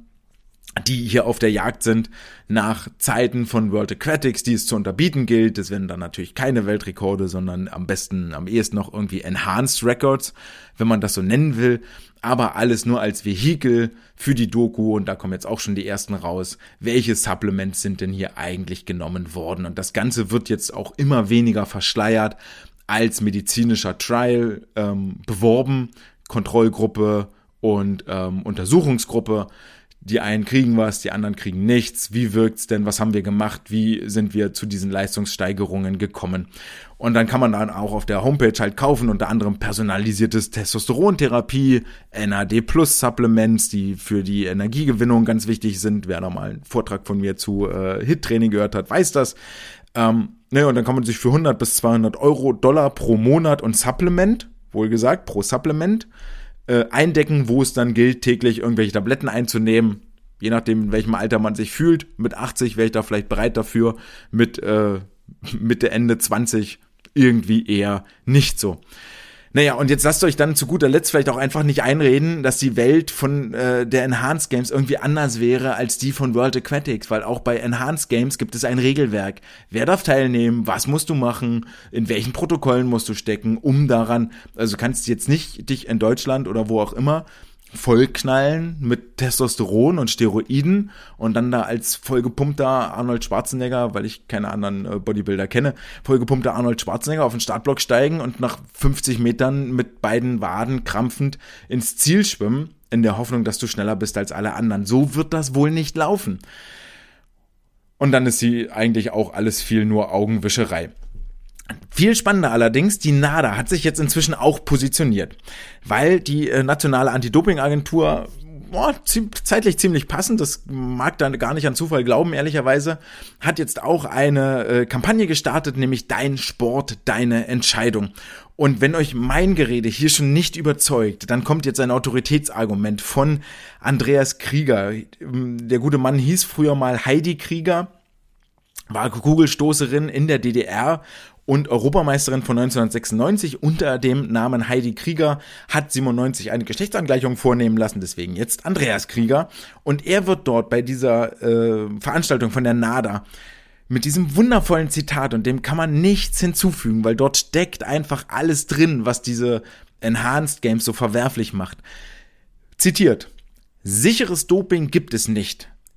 die hier auf der Jagd sind nach Zeiten von World Aquatics, die es zu unterbieten gilt. Das werden dann natürlich keine Weltrekorde, sondern am ehesten noch irgendwie Enhanced Records, wenn man das so nennen will. Aber alles nur als Vehikel für die Doku und da kommen jetzt auch schon die ersten raus. Welche Supplements sind denn hier eigentlich genommen worden? Und das Ganze wird jetzt auch immer weniger verschleiert als medizinischer Trial beworben, Kontrollgruppe und Untersuchungsgruppe. Die einen kriegen was, die anderen kriegen nichts. Wie wirkt's denn? Was haben wir gemacht? Wie sind wir zu diesen Leistungssteigerungen gekommen? Und dann kann man dann auch auf der Homepage halt kaufen, unter anderem personalisiertes Testosterontherapie, NAD+ Supplements, die für die Energiegewinnung ganz wichtig sind. Wer nochmal einen Vortrag von mir zu HIIT-Training gehört hat, weiß das. Und dann kann man sich für 100 bis 200 Dollar pro Monat und Supplement, wohlgesagt, pro Supplement, eindecken, wo es dann gilt, täglich irgendwelche Tabletten einzunehmen, je nachdem, in welchem Alter man sich fühlt. Mit 80 wäre ich da vielleicht bereit dafür, mit Mitte, Ende 20 irgendwie eher nicht so. Naja, und jetzt lasst euch dann zu guter Letzt vielleicht auch einfach nicht einreden, dass die Welt von der Enhanced Games irgendwie anders wäre als die von World Aquatics, weil auch bei Enhanced Games gibt es ein Regelwerk. Wer darf teilnehmen? Was musst du machen? In welchen Protokollen musst du stecken, um daran, also kannst du jetzt nicht dich in Deutschland oder wo auch immer vollknallen mit Testosteron und Steroiden und dann da als vollgepumpter Arnold Schwarzenegger, weil ich keine anderen Bodybuilder kenne, vollgepumpter Arnold Schwarzenegger auf den Startblock steigen und nach 50 Metern mit beiden Waden krampfend ins Ziel schwimmen, in der Hoffnung, dass du schneller bist als alle anderen. So wird das wohl nicht laufen. Und dann ist sie eigentlich auch alles viel nur Augenwischerei. Viel spannender allerdings, die NADA hat sich jetzt inzwischen auch positioniert, weil die nationale Anti-Doping-Agentur zeitlich ziemlich passend, das mag dann gar nicht an Zufall glauben, ehrlicherweise, hat jetzt auch eine Kampagne gestartet, nämlich Dein Sport, deine Entscheidung. Und wenn euch mein Gerede hier schon nicht überzeugt, dann kommt jetzt ein Autoritätsargument von Andreas Krieger. Der gute Mann hieß früher mal Heidi Krieger, war Kugelstoßerin in der DDR und Europameisterin von 1996 unter dem Namen Heidi Krieger, hat 97 eine Geschlechtsangleichung vornehmen lassen, deswegen jetzt Andreas Krieger. Und er wird dort bei dieser Veranstaltung von der NADA mit diesem wundervollen Zitat, und dem kann man nichts hinzufügen, weil dort steckt einfach alles drin, was diese Enhanced Games so verwerflich macht. Zitiert: Sicheres Doping gibt es nicht.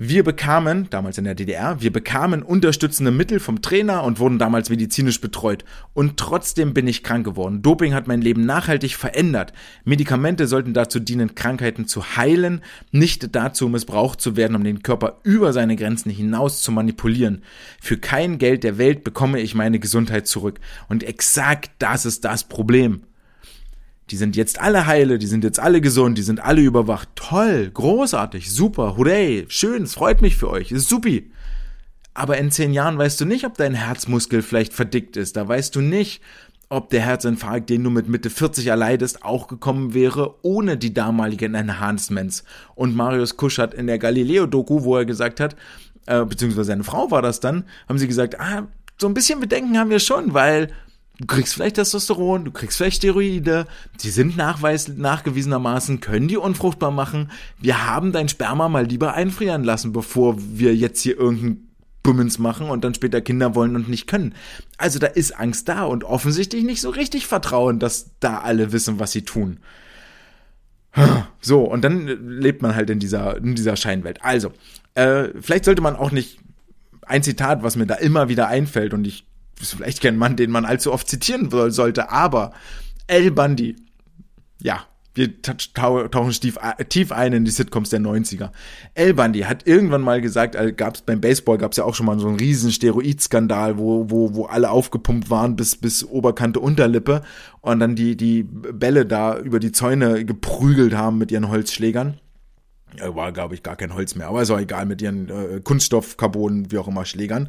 damals in der DDR, wir bekamen unterstützende Mittel vom Trainer und wurden damals medizinisch betreut. Und trotzdem bin ich krank geworden. Doping hat mein Leben nachhaltig verändert. Medikamente sollten dazu dienen, Krankheiten zu heilen, nicht dazu missbraucht zu werden, um den Körper über seine Grenzen hinaus zu manipulieren. Für kein Geld der Welt bekomme ich meine Gesundheit zurück. Und exakt das ist das Problem. Die sind jetzt alle heile, die sind jetzt alle gesund, die sind alle überwacht. Toll, großartig, super, hurray, schön, es freut mich für euch, ist supi. Aber in 10 Jahren weißt du nicht, ob dein Herzmuskel vielleicht verdickt ist. Da weißt du nicht, ob der Herzinfarkt, den du mit Mitte 40 erleidest, auch gekommen wäre ohne die damaligen Enhancements. Und Marius Kusch hat in der Galileo-Doku, wo er gesagt hat, beziehungsweise seine Frau war das dann, haben sie gesagt, so ein bisschen Bedenken haben wir schon, weil du kriegst vielleicht Testosteron, du kriegst vielleicht Steroide, die sind nachgewiesenermaßen, können die unfruchtbar machen. Wir haben dein Sperma mal lieber einfrieren lassen, bevor wir jetzt hier irgendeinen Bummens machen und dann später Kinder wollen und nicht können. Also da ist Angst da und offensichtlich nicht so richtig Vertrauen, dass da alle wissen, was sie tun. So, und dann lebt man halt in dieser Scheinwelt. Also, vielleicht sollte man auch nicht, ein Zitat, was mir da immer wieder einfällt, und ich ist vielleicht kein Mann, den man allzu oft zitieren sollte, aber Al Bundy, ja, wir tauchen tief ein in die Sitcoms der 90er. Al Bundy hat irgendwann mal gesagt, beim Baseball gab's ja auch schon mal so einen riesen Steroidskandal, wo alle aufgepumpt waren bis Oberkante Unterlippe und dann die Bälle da über die Zäune geprügelt haben mit ihren Holzschlägern. War, glaube ich, gar kein Holz mehr, aber ist auch egal, mit ihren Kunststoff, Carbon, wie auch immer, Schlägern.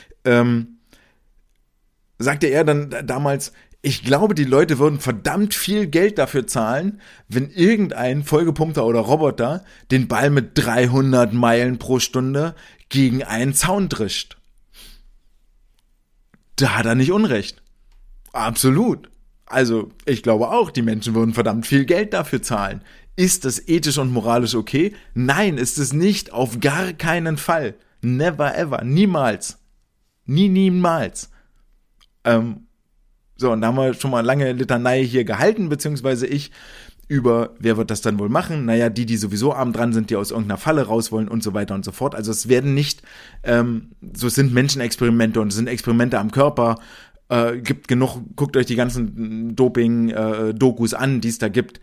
Sagte er dann damals, ich glaube, die Leute würden verdammt viel Geld dafür zahlen, wenn irgendein vollgepumpter oder Roboter den Ball mit 300 Meilen pro Stunde gegen einen Zaun drischt. Da hat er nicht Unrecht. Absolut. Also, ich glaube auch, die Menschen würden verdammt viel Geld dafür zahlen. Ist das ethisch und moralisch okay? Nein, ist es nicht. Auf gar keinen Fall. Never ever. Niemals. Niemals. So, und da haben wir schon mal lange Litanei hier gehalten, beziehungsweise ich, über wer wird das dann wohl machen? Naja, die sowieso arm dran sind, die aus irgendeiner Falle raus wollen und so weiter und so fort. Also es werden nicht, so sind Menschenexperimente und es sind Experimente am Körper, gibt genug, guckt euch die ganzen Doping-Dokus an, die es da gibt.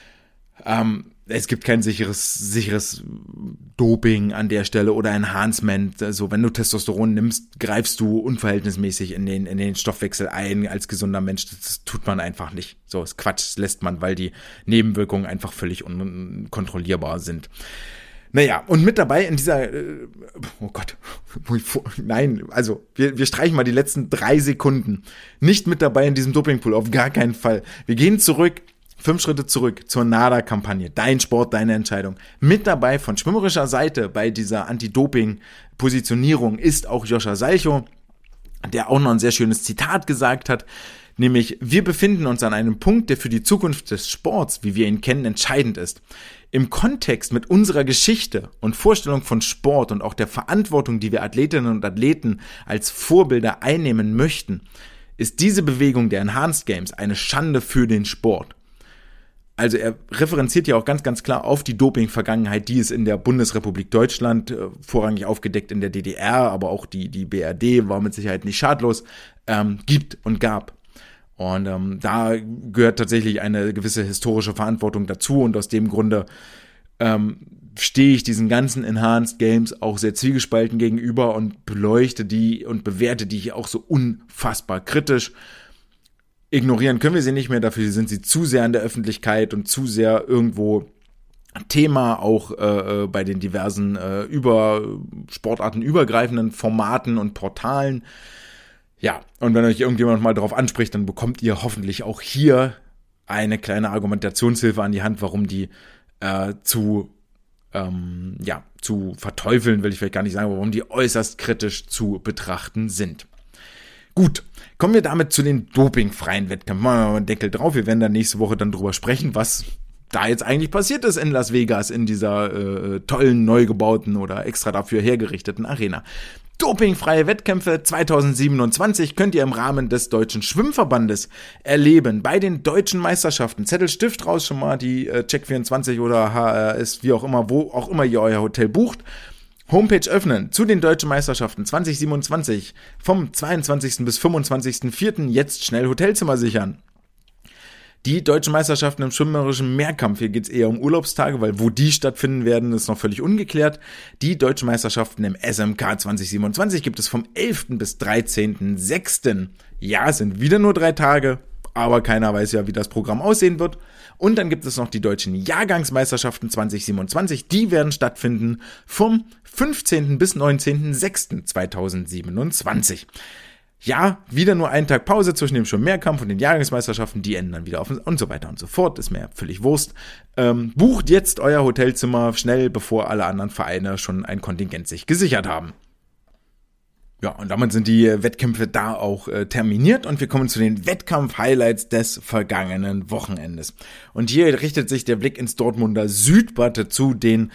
Es gibt kein sicheres Doping an der Stelle oder Enhancement. Also wenn du Testosteron nimmst, greifst du unverhältnismäßig in den Stoffwechsel ein als gesunder Mensch. Das tut man einfach nicht. So, ist Quatsch, das lässt man, weil die Nebenwirkungen einfach völlig unkontrollierbar sind. Naja, und mit dabei in dieser, oh Gott, nein, also wir streichen mal die letzten 3 Sekunden. Nicht mit dabei in diesem Dopingpool, auf gar keinen Fall. Wir gehen zurück. 5 Schritte zurück zur NADA-Kampagne. Dein Sport, deine Entscheidung. Mit dabei von schwimmerischer Seite bei dieser Anti-Doping-Positionierung ist auch Joscha Salchow, der auch noch ein sehr schönes Zitat gesagt hat, nämlich: Wir befinden uns an einem Punkt, der für die Zukunft des Sports, wie wir ihn kennen, entscheidend ist. Im Kontext mit unserer Geschichte und Vorstellung von Sport und auch der Verantwortung, die wir Athletinnen und Athleten als Vorbilder einnehmen möchten, ist diese Bewegung der Enhanced Games eine Schande für den Sport. Also er referenziert ja auch ganz, ganz klar auf die Doping-Vergangenheit, die es in der Bundesrepublik Deutschland, vorrangig aufgedeckt in der DDR, aber auch die BRD war mit Sicherheit nicht schadlos, gibt und gab. Und da gehört tatsächlich eine gewisse historische Verantwortung dazu und aus dem Grunde stehe ich diesen ganzen Enhanced Games auch sehr zwiegespalten gegenüber und beleuchte die und bewerte die hier auch so unfassbar kritisch. Ignorieren können wir sie nicht mehr, dafür sind sie zu sehr in der Öffentlichkeit und zu sehr irgendwo Thema, auch bei den diversen Sportarten übergreifenden Formaten und Portalen. Ja, und wenn euch irgendjemand mal darauf anspricht, dann bekommt ihr hoffentlich auch hier eine kleine Argumentationshilfe an die Hand, warum die zu verteufeln, will ich vielleicht gar nicht sagen, aber warum die äußerst kritisch zu betrachten sind. Gut, kommen wir damit zu den dopingfreien Wettkämpfen. Machen wir mal einen Deckel drauf. Wir werden dann nächste Woche dann drüber sprechen, was da jetzt eigentlich passiert ist in Las Vegas, in dieser tollen, neu gebauten oder extra dafür hergerichteten Arena. Dopingfreie Wettkämpfe 2027 könnt ihr im Rahmen des Deutschen Schwimmverbandes erleben. Bei den deutschen Meisterschaften. Zettel, Stift raus schon mal, die Check24 oder HRS, wie auch immer, wo auch immer ihr euer Hotel bucht. Homepage öffnen zu den Deutschen Meisterschaften 2027 vom 22. bis 25.04. Jetzt schnell Hotelzimmer sichern. Die Deutschen Meisterschaften im schwimmerischen Mehrkampf, hier geht's eher um Urlaubstage, weil wo die stattfinden werden, ist noch völlig ungeklärt. Die Deutschen Meisterschaften im SMK 2027 gibt es vom 11. bis 13.06. Ja, es sind wieder nur 3 Tage, aber keiner weiß ja, wie das Programm aussehen wird. Und dann gibt es noch die Deutschen Jahrgangsmeisterschaften 2027, die werden stattfinden vom 15. bis 19.06.2027. Ja, wieder nur einen Tag Pause zwischen dem Schwimm-Mehrkampf und den Jahrgangsmeisterschaften, die enden dann wieder auf und so weiter und so fort, ist mir ja völlig Wurst. Bucht jetzt euer Hotelzimmer schnell, bevor alle anderen Vereine schon ein Kontingent sich gesichert haben. Ja, und damit sind die Wettkämpfe da auch terminiert und wir kommen zu den Wettkampf-Highlights des vergangenen Wochenendes. Und hier richtet sich der Blick ins Dortmunder Südbad zu den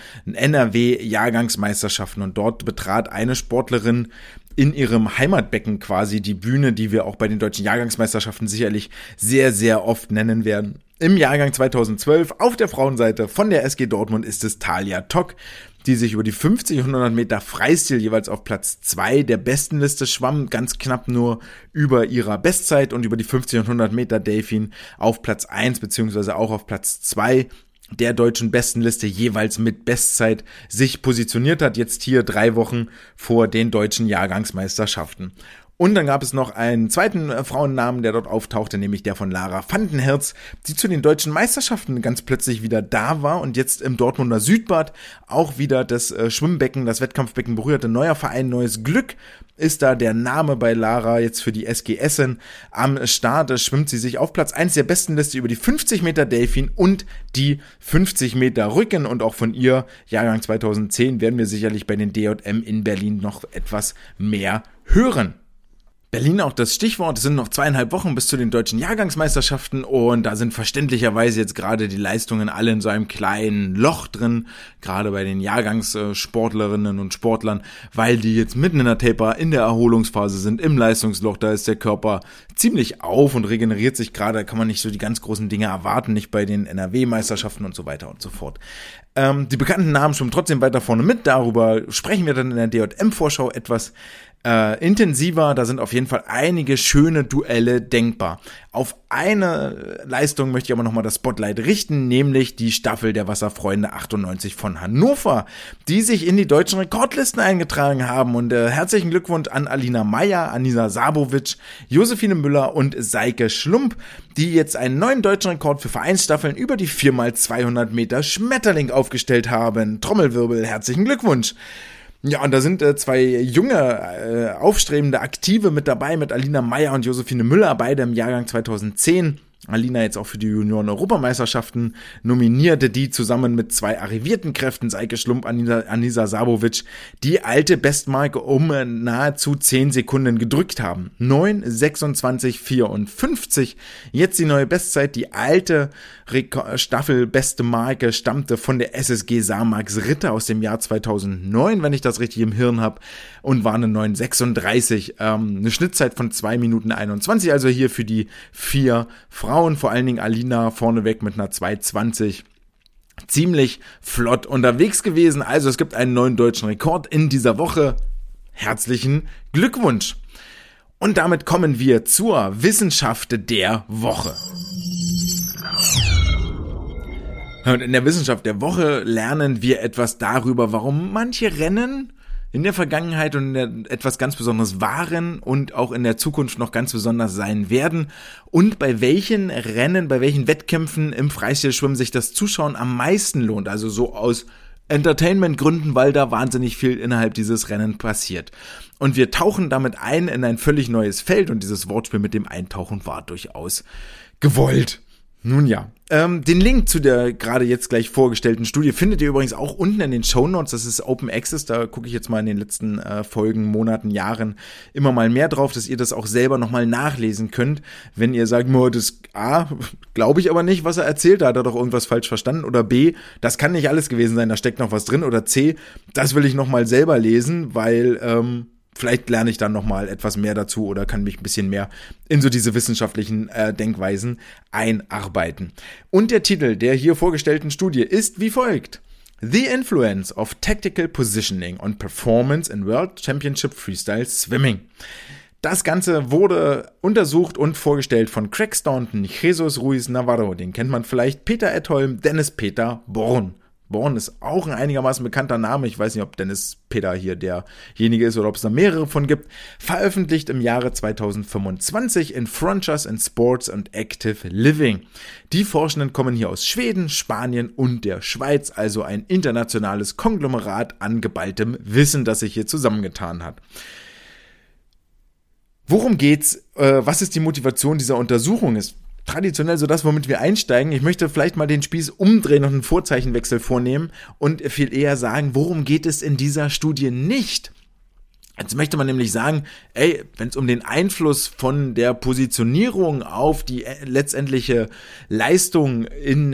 NRW-Jahrgangsmeisterschaften und dort betrat eine Sportlerin in ihrem Heimatbecken quasi die Bühne, die wir auch bei den deutschen Jahrgangsmeisterschaften sicherlich sehr, sehr oft nennen werden. Im Jahrgang 2012 auf der Frauenseite von der SG Dortmund ist es Thalia Tock, die sich über die 50 und 100 Meter Freistil jeweils auf Platz 2 der Bestenliste schwamm, ganz knapp nur über ihrer Bestzeit und über die 50 und 100 Meter Delfin auf Platz 1 beziehungsweise auch auf Platz 2 der deutschen Bestenliste jeweils mit Bestzeit sich positioniert hat, jetzt hier 3 Wochen vor den deutschen Jahrgangsmeisterschaften. Und dann gab es noch einen zweiten Frauennamen, der dort auftauchte, nämlich der von Lara Vandenherz, die zu den deutschen Meisterschaften ganz plötzlich wieder da war und jetzt im Dortmunder Südbad auch wieder das Schwimmbecken, das Wettkampfbecken berührte. Neuer Verein, neues Glück ist da der Name bei Lara jetzt für die SG Essen. Am Start schwimmt sie sich auf Platz 1 der Bestenliste über die 50 Meter Delfin und die 50 Meter Rücken und auch von ihr, Jahrgang 2010, werden wir sicherlich bei den DJM in Berlin noch etwas mehr hören. Berlin auch das Stichwort, es sind noch 2,5 Wochen bis zu den deutschen Jahrgangsmeisterschaften und da sind verständlicherweise jetzt gerade die Leistungen alle in so einem kleinen Loch drin, gerade bei den Jahrgangssportlerinnen und Sportlern, weil die jetzt mitten in der Taper in der Erholungsphase sind, im Leistungsloch, da ist der Körper ziemlich auf und regeneriert sich gerade, da kann man nicht so die ganz großen Dinge erwarten, nicht bei den NRW-Meisterschaften und so weiter und so fort. Die bekannten Namen schwimmen trotzdem weiter vorne mit, darüber sprechen wir dann in der DJM-Vorschau etwas intensiver, da sind auf jeden Fall einige schöne Duelle denkbar. Auf eine Leistung möchte ich aber nochmal das Spotlight richten, nämlich die Staffel der Wasserfreunde 98 von Hannover, die sich in die deutschen Rekordlisten eingetragen haben und herzlichen Glückwunsch an Alina Meyer, Anisa Sabovic, Josephine Müller und Seike Schlump, die jetzt einen neuen deutschen Rekord für Vereinsstaffeln über die 4x200 Meter Schmetterling aufgestellt haben. Trommelwirbel, herzlichen Glückwunsch! Ja, und da sind 2 junge, aufstrebende Aktive mit dabei, mit Alina Meyer und Josephine Müller, beide im Jahrgang 2010. Alina jetzt auch für die Junioren-Europameisterschaften nominierte, die zusammen mit 2 arrivierten Kräften, Seike Schlump, Anisa Sabovic, die alte Bestmarke um nahezu 10 Sekunden gedrückt haben. 9:26:54. Jetzt die neue Bestzeit, die alte Staffel-beste Marke stammte von der SSG Sarmax Ritter aus dem Jahr 2009, wenn ich das richtig im Hirn habe, und war eine 9:36. Eine Schnittzeit von 2 Minuten 21, also hier für die 4 Frauen, vor allen Dingen Alina vorneweg mit einer 2:20. Ziemlich flott unterwegs gewesen. Also es gibt einen neuen deutschen Rekord in dieser Woche. Herzlichen Glückwunsch. Und damit kommen wir zur Wissenschaft der Woche. Und in der Wissenschaft der Woche lernen wir etwas darüber, warum manche Rennen in der Vergangenheit und etwas ganz Besonderes waren und auch in der Zukunft noch ganz besonders sein werden und bei welchen Rennen, bei welchen Wettkämpfen im Freistilschwimmen sich das Zuschauen am meisten lohnt, also so aus Entertainment-Gründen, weil da wahnsinnig viel innerhalb dieses Rennen passiert. Und wir tauchen damit ein in ein völlig neues Feld und dieses Wortspiel mit dem Eintauchen war durchaus gewollt. Nun ja, den Link zu der gerade jetzt gleich vorgestellten Studie findet ihr übrigens auch unten in den Shownotes. Das ist Open Access, da gucke ich jetzt mal in den letzten Folgen, Monaten, Jahren immer mal mehr drauf, dass ihr das auch selber nochmal nachlesen könnt. Wenn ihr sagt, das A, glaube ich aber nicht, was er erzählt, da hat er doch irgendwas falsch verstanden, oder B, das kann nicht alles gewesen sein, da steckt noch was drin, oder C, das will ich nochmal selber lesen, weil vielleicht lerne ich dann nochmal etwas mehr dazu oder kann mich ein bisschen mehr in so diese wissenschaftlichen Denkweisen einarbeiten. Und der Titel der hier vorgestellten Studie ist wie folgt: The Influence of Tactical Positioning on Performance in World Championship Freestyle Swimming. Das Ganze wurde untersucht und vorgestellt von Craig Staunton, Jesus Ruiz Navarro, den kennt man vielleicht, Peter Edholm, Dennis Peter Born. Born ist auch ein einigermaßen bekannter Name. Ich weiß nicht, ob Dennis Peter hier derjenige ist oder ob es da mehrere von gibt. Veröffentlicht im Jahre 2025 in Frontiers in Sports and Active Living. Die Forschenden kommen hier aus Schweden, Spanien und der Schweiz, also ein internationales Konglomerat an geballtem Wissen, das sich hier zusammengetan hat. Worum geht's? Was ist die Motivation dieser Untersuchung? Ist traditionell so das, womit wir einsteigen. Ich möchte vielleicht mal den Spieß umdrehen und einen Vorzeichenwechsel vornehmen und viel eher sagen, worum geht es in dieser Studie nicht? Jetzt möchte man nämlich sagen, wenn es um den Einfluss von der Positionierung auf die letztendliche Leistung im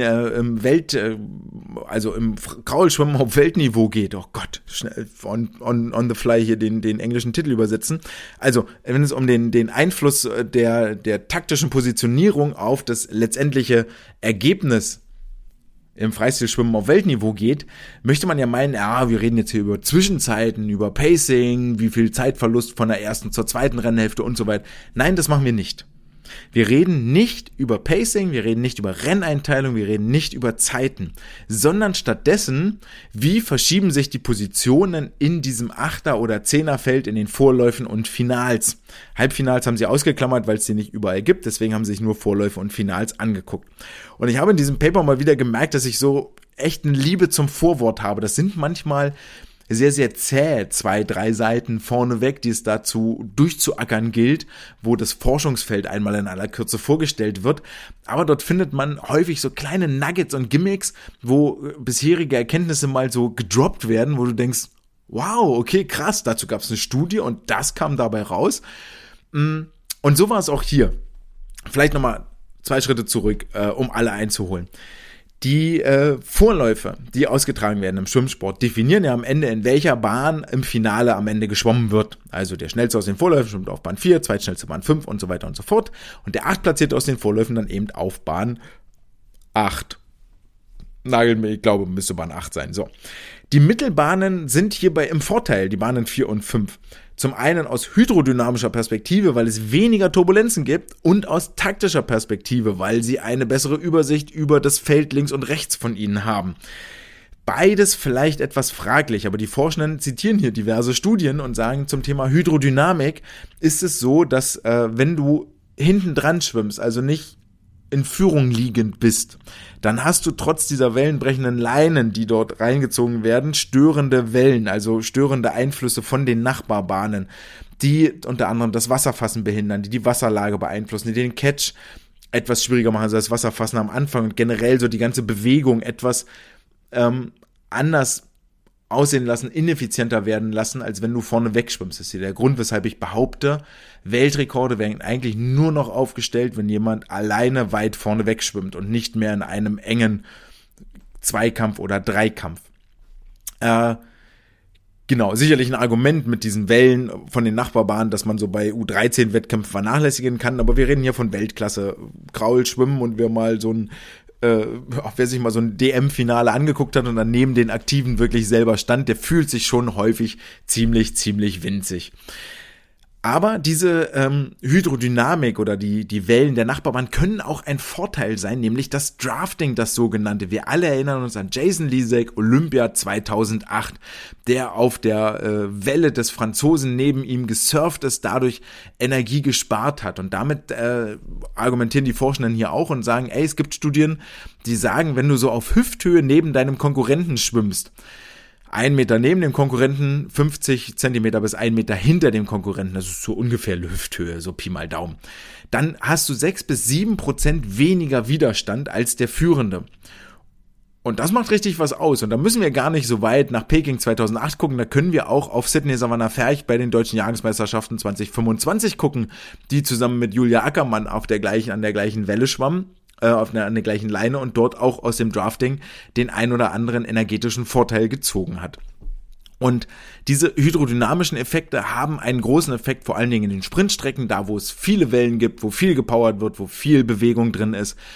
Kraulschwimmen auf Weltniveau geht, oh Gott, schnell on the fly hier den englischen Titel übersetzen. Also, wenn es um den Einfluss der taktischen Positionierung auf das letztendliche Ergebnis im Freistilschwimmen auf Weltniveau geht, möchte man ja meinen, wir reden jetzt hier über Zwischenzeiten, über Pacing, wie viel Zeitverlust von der ersten zur zweiten Rennhälfte und so weiter. Nein, das machen wir nicht. Wir reden nicht über Pacing, wir reden nicht über Renneinteilung, wir reden nicht über Zeiten, sondern stattdessen, wie verschieben sich die Positionen in diesem 8er- oder 10er-Feld in den Vorläufen und Finals. Halbfinals haben sie ausgeklammert, weil es sie nicht überall gibt, deswegen haben sie sich nur Vorläufe und Finals angeguckt. Und ich habe in diesem Paper mal wieder gemerkt, dass ich so echt eine Liebe zum Vorwort habe. Das sind manchmal sehr, sehr zäh 2-3 Seiten vorneweg, die es dazu durchzuackern gilt, wo das Forschungsfeld einmal in aller Kürze vorgestellt wird. Aber dort findet man häufig so kleine Nuggets und Gimmicks, wo bisherige Erkenntnisse mal so gedroppt werden, wo du denkst, wow, okay, krass, dazu gab es eine Studie und das kam dabei raus. Und so war es auch hier. Vielleicht nochmal 2 Schritte zurück, um alle einzuholen. Die Vorläufe, die ausgetragen werden im Schwimmsport, definieren ja am Ende, in welcher Bahn im Finale am Ende geschwommen wird. Also der Schnellste aus den Vorläufen schwimmt auf Bahn 4, zweitschnellste Bahn 5 und so weiter und so fort. Und der 8-Platzierte aus den Vorläufen dann eben auf Bahn 8. Nagel mir, ich glaube, müsste Bahn 8 sein. So. Die Mittelbahnen sind hierbei im Vorteil, die Bahnen 4 und 5. Zum einen aus hydrodynamischer Perspektive, weil es weniger Turbulenzen gibt, und aus taktischer Perspektive, weil sie eine bessere Übersicht über das Feld links und rechts von ihnen haben. Beides vielleicht etwas fraglich, aber die Forschenden zitieren hier diverse Studien und sagen, zum Thema Hydrodynamik ist es so, dass wenn du hinten dran schwimmst, also nicht in Führung liegend bist, dann hast du trotz dieser wellenbrechenden Leinen, die dort reingezogen werden, störende Wellen, also störende Einflüsse von den Nachbarbahnen, die unter anderem das Wasserfassen behindern, die Wasserlage beeinflussen, die den Catch etwas schwieriger machen, also das Wasserfassen am Anfang und generell so die ganze Bewegung etwas anders aussehen lassen, ineffizienter werden lassen, als wenn du vorne wegschwimmst. Das ist hier der Grund, weshalb ich behaupte, Weltrekorde werden eigentlich nur noch aufgestellt, wenn jemand alleine weit vorne wegschwimmt und nicht mehr in einem engen Zweikampf oder Dreikampf. Genau, sicherlich ein Argument mit diesen Wellen von den Nachbarbahnen, dass man so bei U13-Wettkämpfen vernachlässigen kann, aber wir reden hier von Weltklasse. Kraulschwimmen und wer sich mal so ein DM-Finale angeguckt hat und dann neben den Aktiven wirklich selber stand, der fühlt sich schon häufig ziemlich winzig. Aber diese Hydrodynamik oder die Wellen der Nachbarbahn können auch ein Vorteil sein, nämlich das Drafting, das sogenannte. Wir alle erinnern uns an Jason Lisek, Olympia 2008, der auf der Welle des Franzosen neben ihm gesurft ist, dadurch Energie gespart hat. Und damit argumentieren die Forschenden hier auch und sagen, es gibt Studien, die sagen, wenn du so auf Hüfthöhe neben deinem Konkurrenten schwimmst, 1 Meter neben dem Konkurrenten, 50 Zentimeter bis 1 Meter hinter dem Konkurrenten, das ist so ungefähr Hüfthöhe, so Pi mal Daumen, dann hast du 6-7% weniger Widerstand als der Führende. Und das macht richtig was aus. Und da müssen wir gar nicht so weit nach Peking 2008 gucken, da können wir auch auf Sydney Savannah Ferch bei den Deutschen Jahrgangsmeisterschaften 2025 gucken, die zusammen mit Julia Ackermann an der gleichen Welle schwammen, an der gleichen Leine und dort auch aus dem Drafting den ein oder anderen energetischen Vorteil gezogen hat. Und diese hydrodynamischen Effekte haben einen großen Effekt, vor allen Dingen in den Sprintstrecken, da wo es viele Wellen gibt, wo viel gepowert wird, wo viel Bewegung drin ist.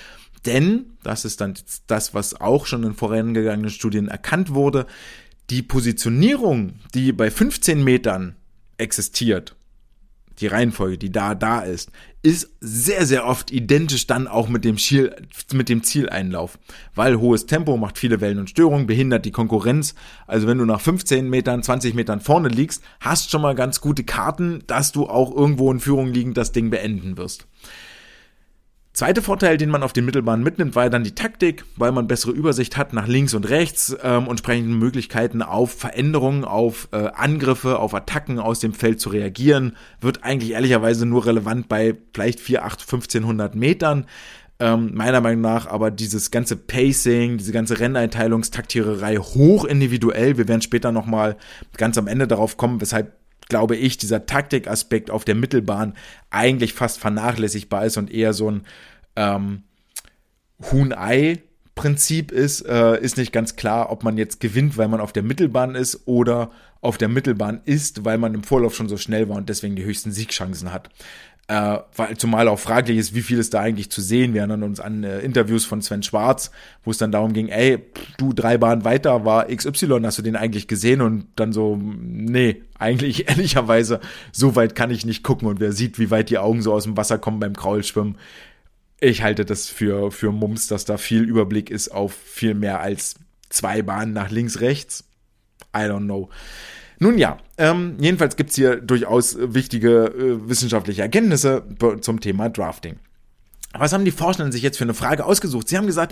Denn, das ist dann das, was auch schon in vorangegangenen Studien erkannt wurde, die Positionierung, die bei 15 Metern existiert, die Reihenfolge, die da ist sehr, sehr oft identisch dann auch mit dem Zieleinlauf. Weil hohes Tempo macht viele Wellen und Störungen, behindert die Konkurrenz. Also wenn du nach 15 Metern, 20 Metern vorne liegst, hast schon mal ganz gute Karten, dass du auch irgendwo in Führung liegend das Ding beenden wirst. Zweiter Vorteil, den man auf den Mittelbahnen mitnimmt, war dann die Taktik, weil man bessere Übersicht hat nach links und rechts und entsprechende Möglichkeiten auf Veränderungen, auf Angriffe, auf Attacken aus dem Feld zu reagieren, wird eigentlich ehrlicherweise nur relevant bei vielleicht 4, 8, 1500 Metern. Meiner Meinung nach aber dieses ganze Pacing, diese ganze Renneinteilungstaktiererei hoch individuell. Wir werden später nochmal ganz am Ende darauf kommen, weshalb glaube ich, dieser Taktikaspekt auf der Mittelbahn eigentlich fast vernachlässigbar ist und eher so ein Huhn-Ei-Prinzip ist nicht ganz klar, ob man jetzt gewinnt, weil man auf der Mittelbahn ist oder auf der Mittelbahn ist, weil man im Vorlauf schon so schnell war und deswegen die höchsten Siegchancen hat. Weil zumal auch fraglich ist, wie viel ist da eigentlich zu sehen. Wir erinnern uns an Interviews von Sven Schwarz, wo es dann darum ging, du 3 Bahnen weiter war XY, hast du den eigentlich gesehen? Und dann so, nee, eigentlich ehrlicherweise, so weit kann ich nicht gucken. Und wer sieht, wie weit die Augen so aus dem Wasser kommen beim Kraulschwimmen. Ich halte das für Mumps, dass da viel Überblick ist auf viel mehr als 2 Bahnen nach links, rechts. I don't know. Nun ja, jedenfalls gibt's hier durchaus wichtige wissenschaftliche Erkenntnisse zum Thema Drafting. Was haben die Forschenden sich jetzt für eine Frage ausgesucht? Sie haben gesagt,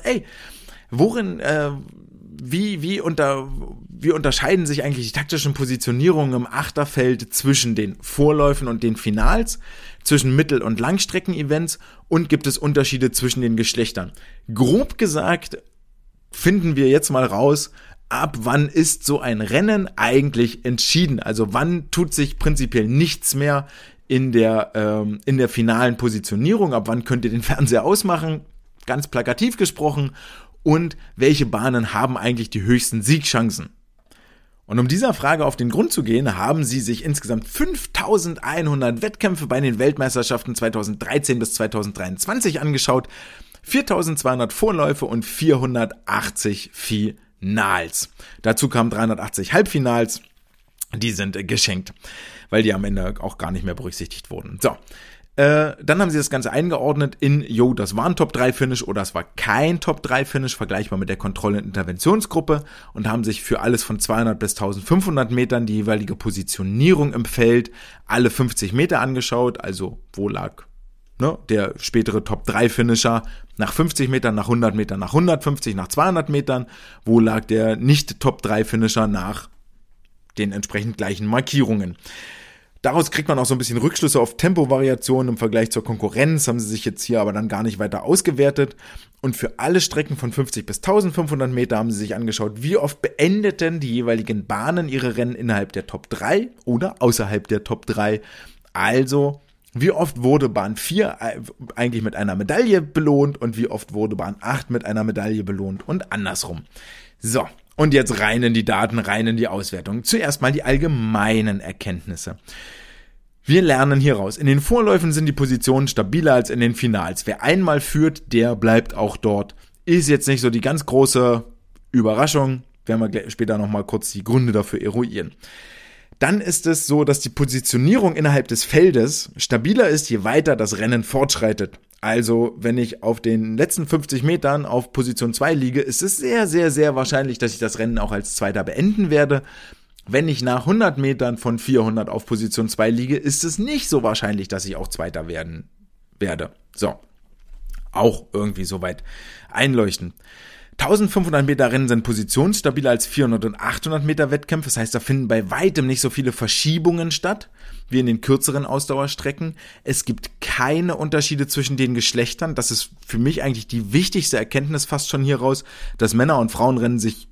wie unterscheiden sich eigentlich die taktischen Positionierungen im Achterfeld zwischen den Vorläufen und den Finals, zwischen Mittel- und Langstrecken-Events und gibt es Unterschiede zwischen den Geschlechtern? Grob gesagt finden wir jetzt mal raus, ab wann ist so ein Rennen eigentlich entschieden? Also wann tut sich prinzipiell nichts mehr in der finalen Positionierung? Ab wann könnt ihr den Fernseher ausmachen? Ganz plakativ gesprochen. Und welche Bahnen haben eigentlich die höchsten Siegchancen? Und um dieser Frage auf den Grund zu gehen, haben sie sich insgesamt 5.100 Wettkämpfe bei den Weltmeisterschaften 2013 bis 2023 angeschaut, 4.200 Vorläufe und 480 Finals. Dazu kamen 380 Halbfinals, die sind geschenkt, weil die am Ende auch gar nicht mehr berücksichtigt wurden. So, dann haben sie das Ganze eingeordnet in, das war ein Top-3-Finish oder es war kein Top-3-Finish, vergleichbar mit der Kontroll- und Interventionsgruppe und haben sich für alles von 200 bis 1500 Metern die jeweilige Positionierung im Feld alle 50 Meter angeschaut, also wo lag der spätere Top-3-Finisher nach 50 Metern, nach 100 Metern, nach 150, nach 200 Metern, wo lag der Nicht-Top-3-Finisher nach den entsprechend gleichen Markierungen. Daraus kriegt man auch so ein bisschen Rückschlüsse auf Tempovariationen im Vergleich zur Konkurrenz, haben sie sich jetzt hier aber dann gar nicht weiter ausgewertet. Und für alle Strecken von 50 bis 1500 Meter haben sie sich angeschaut, wie oft beendeten die jeweiligen Bahnen ihre Rennen innerhalb der Top 3 oder außerhalb der Top 3. Also, wie oft wurde Bahn 4 eigentlich mit einer Medaille belohnt und wie oft wurde Bahn 8 mit einer Medaille belohnt und andersrum. So, und jetzt rein in die Daten, rein in die Auswertung. Zuerst mal die allgemeinen Erkenntnisse. Wir lernen hieraus, in den Vorläufen sind die Positionen stabiler als in den Finals. Wer einmal führt, der bleibt auch dort. Ist jetzt nicht so die ganz große Überraschung, werden wir später nochmal kurz die Gründe dafür eruieren. Dann ist es so, dass die Positionierung innerhalb des Feldes stabiler ist, je weiter das Rennen fortschreitet. Also, wenn ich auf den letzten 50 Metern auf Position 2 liege, ist es sehr, sehr, sehr wahrscheinlich, dass ich das Rennen auch als Zweiter beenden werde. Wenn ich nach 100 Metern von 400 auf Position 2 liege, ist es nicht so wahrscheinlich, dass ich auch Zweiter werden werde. So, auch irgendwie soweit einleuchtend. 1500 Meter Rennen sind positionsstabiler als 400 und 800 Meter Wettkämpfe. Das heißt, da finden bei weitem nicht so viele Verschiebungen statt, wie in den kürzeren Ausdauerstrecken. Es gibt keine Unterschiede zwischen den Geschlechtern. Das ist für mich eigentlich die wichtigste Erkenntnis fast schon hieraus, dass Männer- und Frauenrennen sich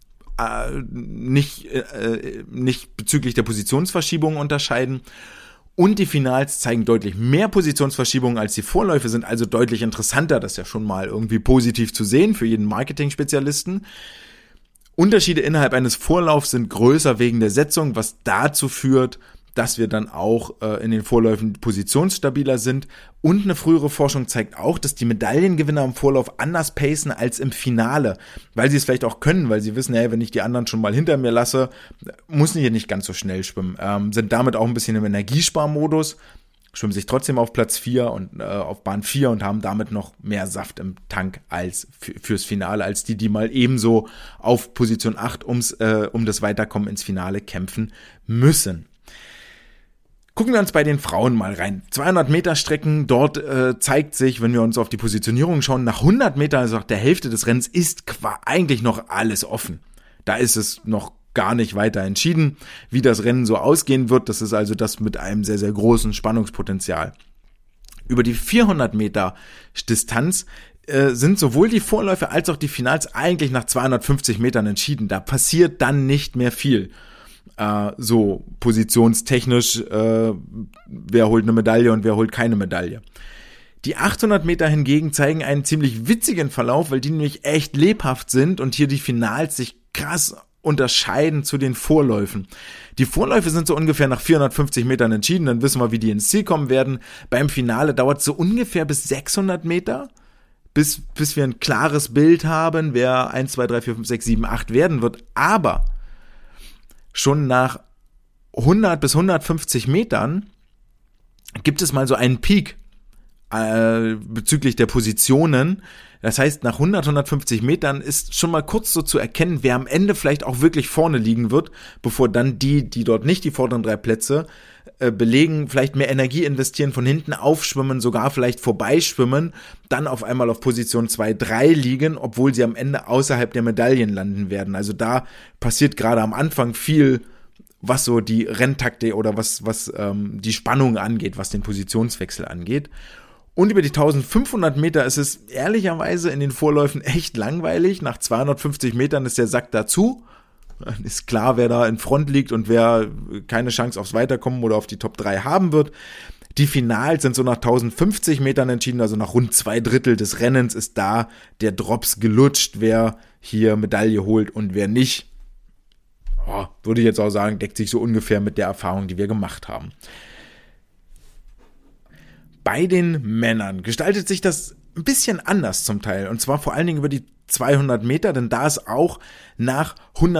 nicht bezüglich der Positionsverschiebungen unterscheiden. Und die Finals zeigen deutlich mehr Positionsverschiebungen als die Vorläufe, sind also deutlich interessanter. Das ist ja schon mal irgendwie positiv zu sehen für jeden Marketing-Spezialisten. Unterschiede innerhalb eines Vorlaufs sind größer wegen der Setzung, was dazu führt, dass wir dann auch in den Vorläufen positionsstabiler sind. Und eine frühere Forschung zeigt auch, dass die Medaillengewinner im Vorlauf anders pacen als im Finale, weil sie es vielleicht auch können, weil sie wissen, hey, wenn ich die anderen schon mal hinter mir lasse, muss ich hier nicht ganz so schnell schwimmen. Sind damit auch ein bisschen im Energiesparmodus, schwimmen sich trotzdem auf Platz 4 und auf Bahn 4 und haben damit noch mehr Saft im Tank als fürs Finale, als die mal ebenso auf Position 8 um das Weiterkommen ins Finale kämpfen müssen. Gucken wir uns bei den Frauen mal rein. 200 Meter Strecken, dort zeigt sich, wenn wir uns auf die Positionierung schauen, nach 100 Meter, also nach der Hälfte des Rennens, ist eigentlich noch alles offen. Da ist es noch gar nicht weiter entschieden, wie das Rennen so ausgehen wird. Das ist also das mit einem sehr, sehr großen Spannungspotenzial. Über die 400 Meter Distanz sind sowohl die Vorläufe als auch die Finals eigentlich nach 250 Metern entschieden. Da passiert dann nicht mehr viel. So positionstechnisch, wer holt eine Medaille und wer holt keine Medaille. Die 800 Meter hingegen zeigen einen ziemlich witzigen Verlauf, weil die nämlich echt lebhaft sind und hier die Finals sich krass unterscheiden zu den Vorläufen. Die Vorläufe sind so ungefähr nach 450 Metern entschieden, dann wissen wir, wie die ins Ziel kommen werden. Beim Finale dauert es so ungefähr bis 600 Meter, bis wir ein klares Bild haben, wer 1, 2, 3, 4, 5, 6, 7, 8 werden wird. Aber schon nach 100 bis 150 Metern gibt es mal so einen Peak bezüglich der Positionen. Das heißt, nach 100, 150 Metern ist schon mal kurz so zu erkennen, wer am Ende vielleicht auch wirklich vorne liegen wird, bevor dann die dort nicht die vorderen 3 Plätze belegen, vielleicht mehr Energie investieren, von hinten aufschwimmen, sogar vielleicht vorbeischwimmen, dann auf einmal auf Position 2, 3 liegen, obwohl sie am Ende außerhalb der Medaillen landen werden. Also da passiert gerade am Anfang viel, was so die Renntaktik oder was die Spannung angeht, was den Positionswechsel angeht. Und über die 1500 Meter ist es ehrlicherweise in den Vorläufen echt langweilig. Nach 250 Metern ist der Sack dazu. Ist klar, wer da in Front liegt und wer keine Chance aufs Weiterkommen oder auf die Top 3 haben wird. Die Finals sind so nach 1050 Metern entschieden, also nach rund 2/3 des Rennens ist da der Drops gelutscht, wer hier Medaille holt und wer nicht. Würde ich jetzt auch sagen, deckt sich so ungefähr mit der Erfahrung, die wir gemacht haben. Bei den Männern gestaltet sich das ein bisschen anders zum Teil, und zwar vor allen Dingen über die 200 Meter, denn da ist auch nach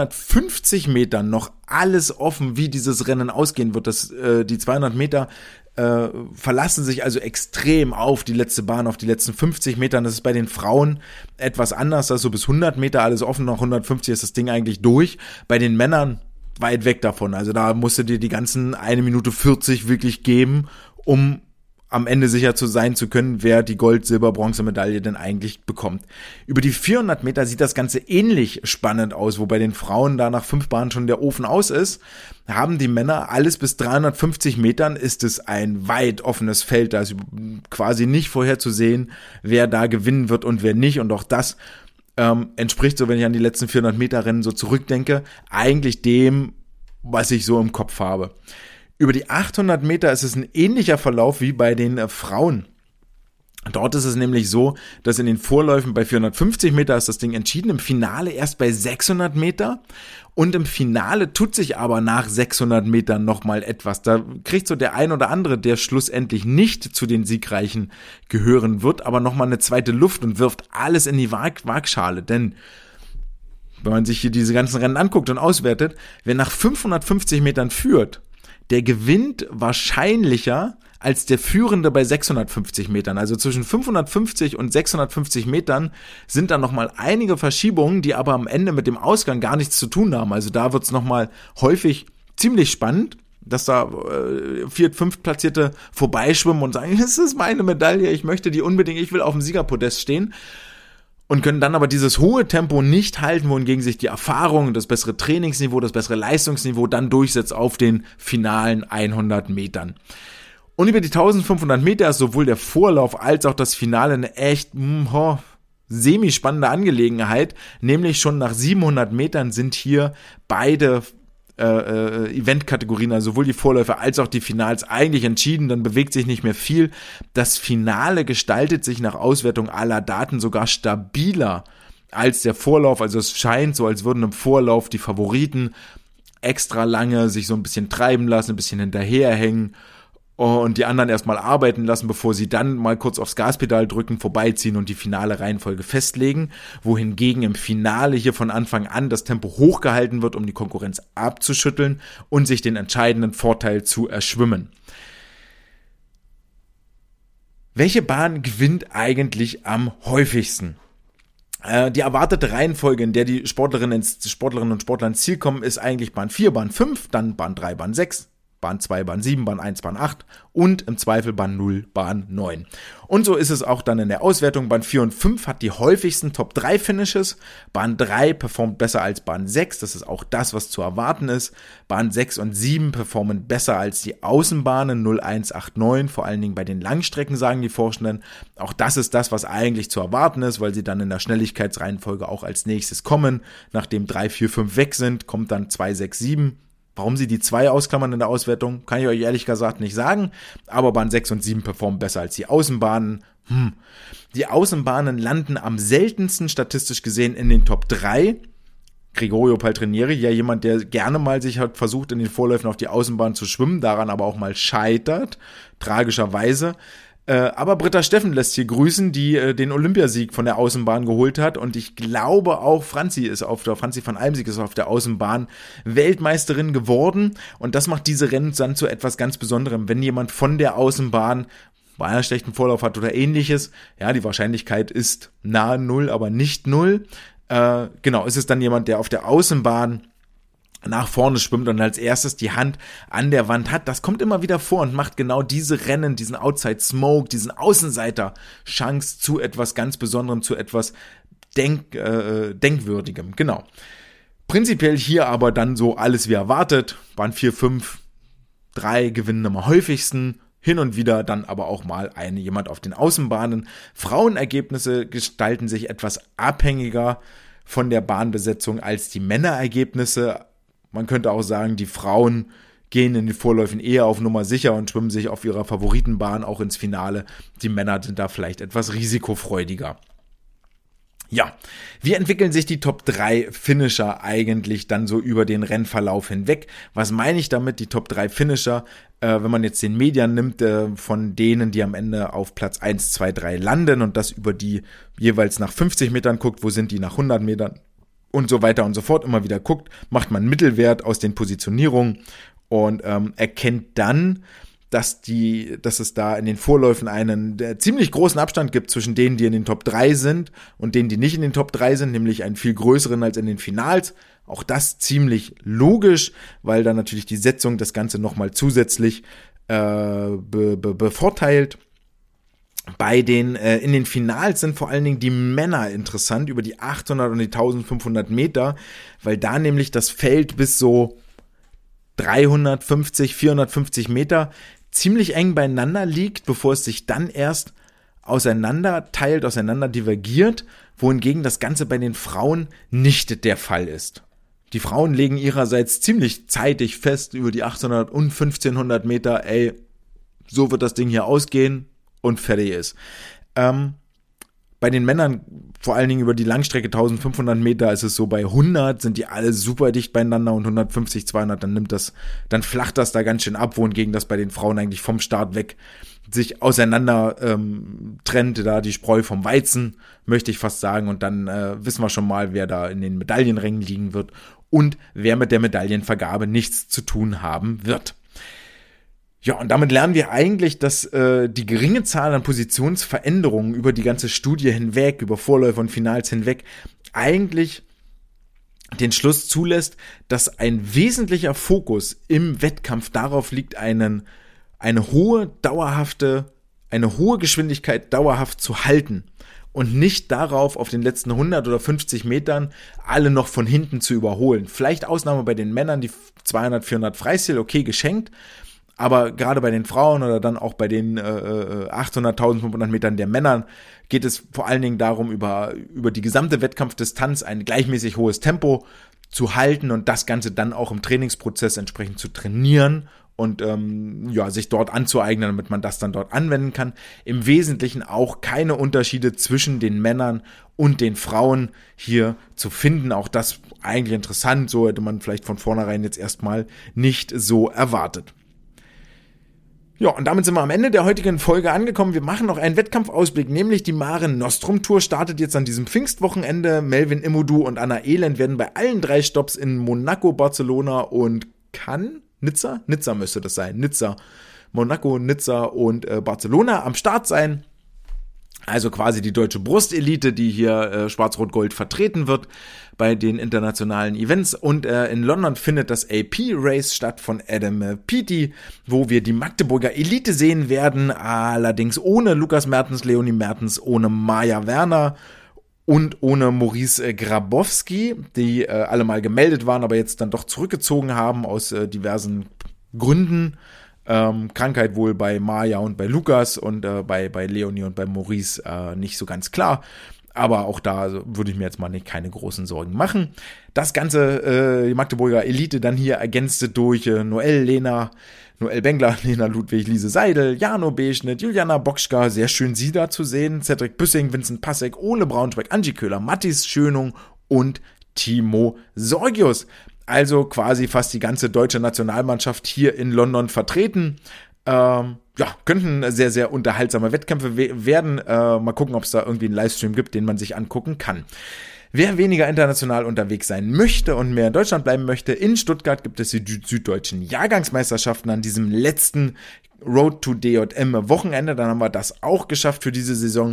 150 Metern noch alles offen, wie dieses Rennen ausgehen wird. Die 200 Meter verlassen sich also extrem auf die letzte Bahn, auf die letzten 50 Metern. Das ist bei den Frauen etwas anders, also bis 100 Meter alles offen, nach 150 ist das Ding eigentlich durch. Bei den Männern weit weg davon, also da musst du dir die ganzen 1 Minute 40 wirklich geben, um am Ende sicher sein zu können, wer die Gold-, Silber-, Bronzemedaille denn eigentlich bekommt. Über die 400 Meter sieht das Ganze ähnlich spannend aus, wo bei den Frauen da nach 5 Bahnen schon der Ofen aus ist. Haben die Männer alles bis 350 Metern, ist es ein weit offenes Feld. Da ist quasi nicht vorherzusehen, wer da gewinnen wird und wer nicht. Und auch das entspricht, so wenn ich an die letzten 400 Meter Rennen so zurückdenke, eigentlich dem, was ich so im Kopf habe. Über die 800 Meter ist es ein ähnlicher Verlauf wie bei den Frauen. Dort ist es nämlich so, dass in den Vorläufen bei 450 Meter ist das Ding entschieden, im Finale erst bei 600 Meter und im Finale tut sich aber nach 600 Metern nochmal etwas. Da kriegt so der ein oder andere, der schlussendlich nicht zu den Siegreichen gehören wird, aber nochmal eine zweite Luft und wirft alles in die Waagschale, denn wenn man sich hier diese ganzen Rennen anguckt und auswertet, wer nach 550 Metern führt, der gewinnt wahrscheinlicher als der Führende bei 650 Metern. Also zwischen 550 und 650 Metern sind da nochmal einige Verschiebungen, die aber am Ende mit dem Ausgang gar nichts zu tun haben. Also da wird's nochmal häufig ziemlich spannend, dass da 4., 5. Platzierte vorbeischwimmen und sagen, das ist meine Medaille, ich möchte die unbedingt, ich will auf dem Siegerpodest stehen. Und können dann aber dieses hohe Tempo nicht halten, wohingegen sich die Erfahrung, das bessere Trainingsniveau, das bessere Leistungsniveau dann durchsetzt auf den finalen 100 Metern. Und über die 1500 Meter ist sowohl der Vorlauf als auch das Finale eine echt semi-spannende Angelegenheit, nämlich schon nach 700 Metern sind hier beide Eventkategorien, also sowohl die Vorläufe als auch die Finals eigentlich entschieden, dann bewegt sich nicht mehr viel. Das Finale gestaltet sich nach Auswertung aller Daten sogar stabiler als der Vorlauf, also es scheint so, als würden im Vorlauf die Favoriten extra lange sich so ein bisschen treiben lassen, ein bisschen hinterherhängen und die anderen erstmal arbeiten lassen, bevor sie dann mal kurz aufs Gaspedal drücken, vorbeiziehen und die finale Reihenfolge festlegen, wohingegen im Finale hier von Anfang an das Tempo hochgehalten wird, um die Konkurrenz abzuschütteln und sich den entscheidenden Vorteil zu erschwimmen. Welche Bahn gewinnt eigentlich am häufigsten? Die erwartete Reihenfolge, in der die Sportlerinnen und Sportler ins Ziel kommen, ist eigentlich Bahn 4, Bahn 5, dann Bahn 3, Bahn 6, Bahn 2, Bahn 7, Bahn 1, Bahn 8 und im Zweifel Bahn 0, Bahn 9. Und so ist es auch dann in der Auswertung. Bahn 4 und 5 hat die häufigsten Top-3-Finishes. Bahn 3 performt besser als Bahn 6, das ist auch das, was zu erwarten ist. Bahn 6 und 7 performen besser als die Außenbahnen 0, 1, 8, 9, vor allen Dingen bei den Langstrecken, sagen die Forschenden. Auch das ist das, was eigentlich zu erwarten ist, weil sie dann in der Schnelligkeitsreihenfolge auch als nächstes kommen. Nachdem 3, 4, 5 weg sind, kommt dann 2, 6, 7. Warum sie die 2 ausklammern in der Auswertung, kann ich euch ehrlich gesagt nicht sagen, aber Bahn 6 und 7 performen besser als die Außenbahnen. Die Außenbahnen landen am seltensten statistisch gesehen in den Top 3. Gregorio Paltrinieri, ja jemand, der gerne mal sich hat versucht, in den Vorläufen auf die Außenbahn zu schwimmen, daran aber auch mal scheitert, tragischerweise. Aber Britta Steffen lässt hier grüßen, die den Olympiasieg von der Außenbahn geholt hat. Und ich glaube auch Franzi van Almsieg ist auf der Außenbahn Weltmeisterin geworden. Und das macht diese Rennen dann zu etwas ganz Besonderem. Wenn jemand von der Außenbahn bei einer schlechten Vorlauf hat oder ähnliches, ja, die Wahrscheinlichkeit ist nahe 0, aber nicht 0. Genau, ist es dann jemand, der auf der Außenbahn nach vorne schwimmt und als erstes die Hand an der Wand hat. Das kommt immer wieder vor und macht genau diese Rennen, diesen Outside Smoke, diesen Außenseiter-Chance zu etwas ganz Besonderem, zu etwas Denkwürdigem. Genau. Prinzipiell hier aber dann so alles wie erwartet. Bahn 4, 5, 3 gewinnen am häufigsten. Hin und wieder dann aber auch mal jemand auf den Außenbahnen. Frauenergebnisse gestalten sich etwas abhängiger von der Bahnbesetzung als die Männerergebnisse. Man könnte auch sagen, die Frauen gehen in den Vorläufen eher auf Nummer sicher und schwimmen sich auf ihrer Favoritenbahn auch ins Finale. Die Männer sind da vielleicht etwas risikofreudiger. Ja, wie entwickeln sich die Top 3 Finisher eigentlich dann so über den Rennverlauf hinweg? Was meine ich damit, die Top 3 Finisher? Wenn man jetzt den Median nimmt, von denen, die am Ende auf Platz 1, 2, 3 landen und das über die jeweils nach 50 Metern guckt, wo sind die nach 100 Metern und so weiter und so fort, immer wieder guckt, macht man einen Mittelwert aus den Positionierungen und erkennt dann, dass es da in den Vorläufen einen ziemlich großen Abstand gibt zwischen denen, die in den Top 3 sind und denen, die nicht in den Top 3 sind, nämlich einen viel größeren als in den Finals. Auch das ziemlich logisch, weil dann natürlich die Setzung das Ganze nochmal zusätzlich bevorteilt. In den Finals sind vor allen Dingen die Männer interessant, über die 800 und die 1500 Meter, weil da nämlich das Feld bis so 350, 450 Meter ziemlich eng beieinander liegt, bevor es sich dann erst auseinander divergiert, wohingegen das Ganze bei den Frauen nicht der Fall ist. Die Frauen legen ihrerseits ziemlich zeitig fest über die 800 und 1500 Meter, so wird das Ding hier ausgehen und fertig ist. Bei den Männern, vor allen Dingen über die Langstrecke 1500 Meter, ist es so, bei 100 sind die alle super dicht beieinander und 150, 200, dann flacht das da ganz schön ab, wohingegen das bei den Frauen eigentlich vom Start weg sich auseinander trennt, da die Spreu vom Weizen, möchte ich fast sagen, und dann wissen wir schon mal, wer da in den Medaillenrängen liegen wird und wer mit der Medaillenvergabe nichts zu tun haben wird. Ja, und damit lernen wir eigentlich, dass die geringe Zahl an Positionsveränderungen über die ganze Studie hinweg, über Vorläufe und Finals hinweg, eigentlich den Schluss zulässt, dass ein wesentlicher Fokus im Wettkampf darauf liegt, eine hohe Geschwindigkeit dauerhaft zu halten und nicht darauf, auf den letzten 100 oder 50 Metern alle noch von hinten zu überholen. Vielleicht Ausnahme bei den Männern, die 200, 400 Freistil, okay, geschenkt. Aber gerade bei den Frauen oder dann auch bei den 800, 1500 Metern der Männern geht es vor allen Dingen darum, über die gesamte Wettkampfdistanz ein gleichmäßig hohes Tempo zu halten und das Ganze dann auch im Trainingsprozess entsprechend zu trainieren und sich dort anzueignen, damit man das dann dort anwenden kann. Im Wesentlichen auch keine Unterschiede zwischen den Männern und den Frauen hier zu finden. Auch das eigentlich interessant, so hätte man vielleicht von vornherein jetzt erstmal nicht so erwartet. Ja, und damit sind wir am Ende der heutigen Folge angekommen. Wir machen noch einen Wettkampfausblick, nämlich die Mare Nostrum Tour startet jetzt an diesem Pfingstwochenende. Melvin Imodu und Anna Elend werden bei allen 3 Stopps in Monaco, Barcelona und Nizza müsste das sein, Monaco, Nizza und Barcelona am Start sein. Also quasi die deutsche Brustelite, die hier Schwarz-Rot-Gold vertreten wird bei den internationalen Events. Und in London findet das AP-Race statt von Adam Peaty, wo wir die Magdeburger Elite sehen werden, allerdings ohne Lukas Mertens, Leonie Mertens, ohne Maja Werner und ohne Maurice Grabowski, die alle mal gemeldet waren, aber jetzt dann doch zurückgezogen haben aus diversen Gründen. Krankheit wohl bei Maja und bei Lukas und bei Leonie und bei Maurice nicht so ganz klar. Aber auch da würde ich mir jetzt mal keine großen Sorgen machen. Das Ganze, die Magdeburger Elite dann hier ergänzte durch Noel Bengler, Lena Ludwig, Lise Seidel, Jano Beschnitt, Juliana Bokschka, sehr schön sie da zu sehen, Cedric Büssing, Vincent Passek, Ole Braunschweig, Angie Köhler, Mattis Schönung und Timo Sorgius. Also quasi fast die ganze deutsche Nationalmannschaft hier in London vertreten. Könnten sehr, sehr unterhaltsame Wettkämpfe werden. Mal gucken, ob es da irgendwie einen Livestream gibt, den man sich angucken kann. Wer weniger international unterwegs sein möchte und mehr in Deutschland bleiben möchte, in Stuttgart gibt es die süddeutschen Jahrgangsmeisterschaften an diesem letzten Road to DJM Wochenende. Dann haben wir das auch geschafft für diese Saison.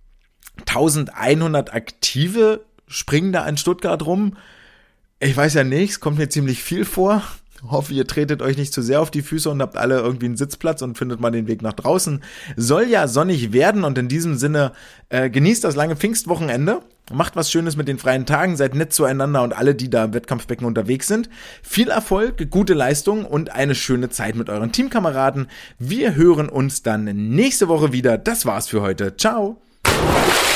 1100 Aktive springen da in Stuttgart rum. Ich weiß ja nicht, es kommt mir ziemlich viel vor. Hoffe, ihr tretet euch nicht zu sehr auf die Füße und habt alle irgendwie einen Sitzplatz und findet mal den Weg nach draußen. Soll ja sonnig werden und in diesem Sinne genießt das lange Pfingstwochenende. Macht was Schönes mit den freien Tagen, seid nett zueinander und alle, die da im Wettkampfbecken unterwegs sind. Viel Erfolg, gute Leistung und eine schöne Zeit mit euren Teamkameraden. Wir hören uns dann nächste Woche wieder. Das war's für heute. Ciao!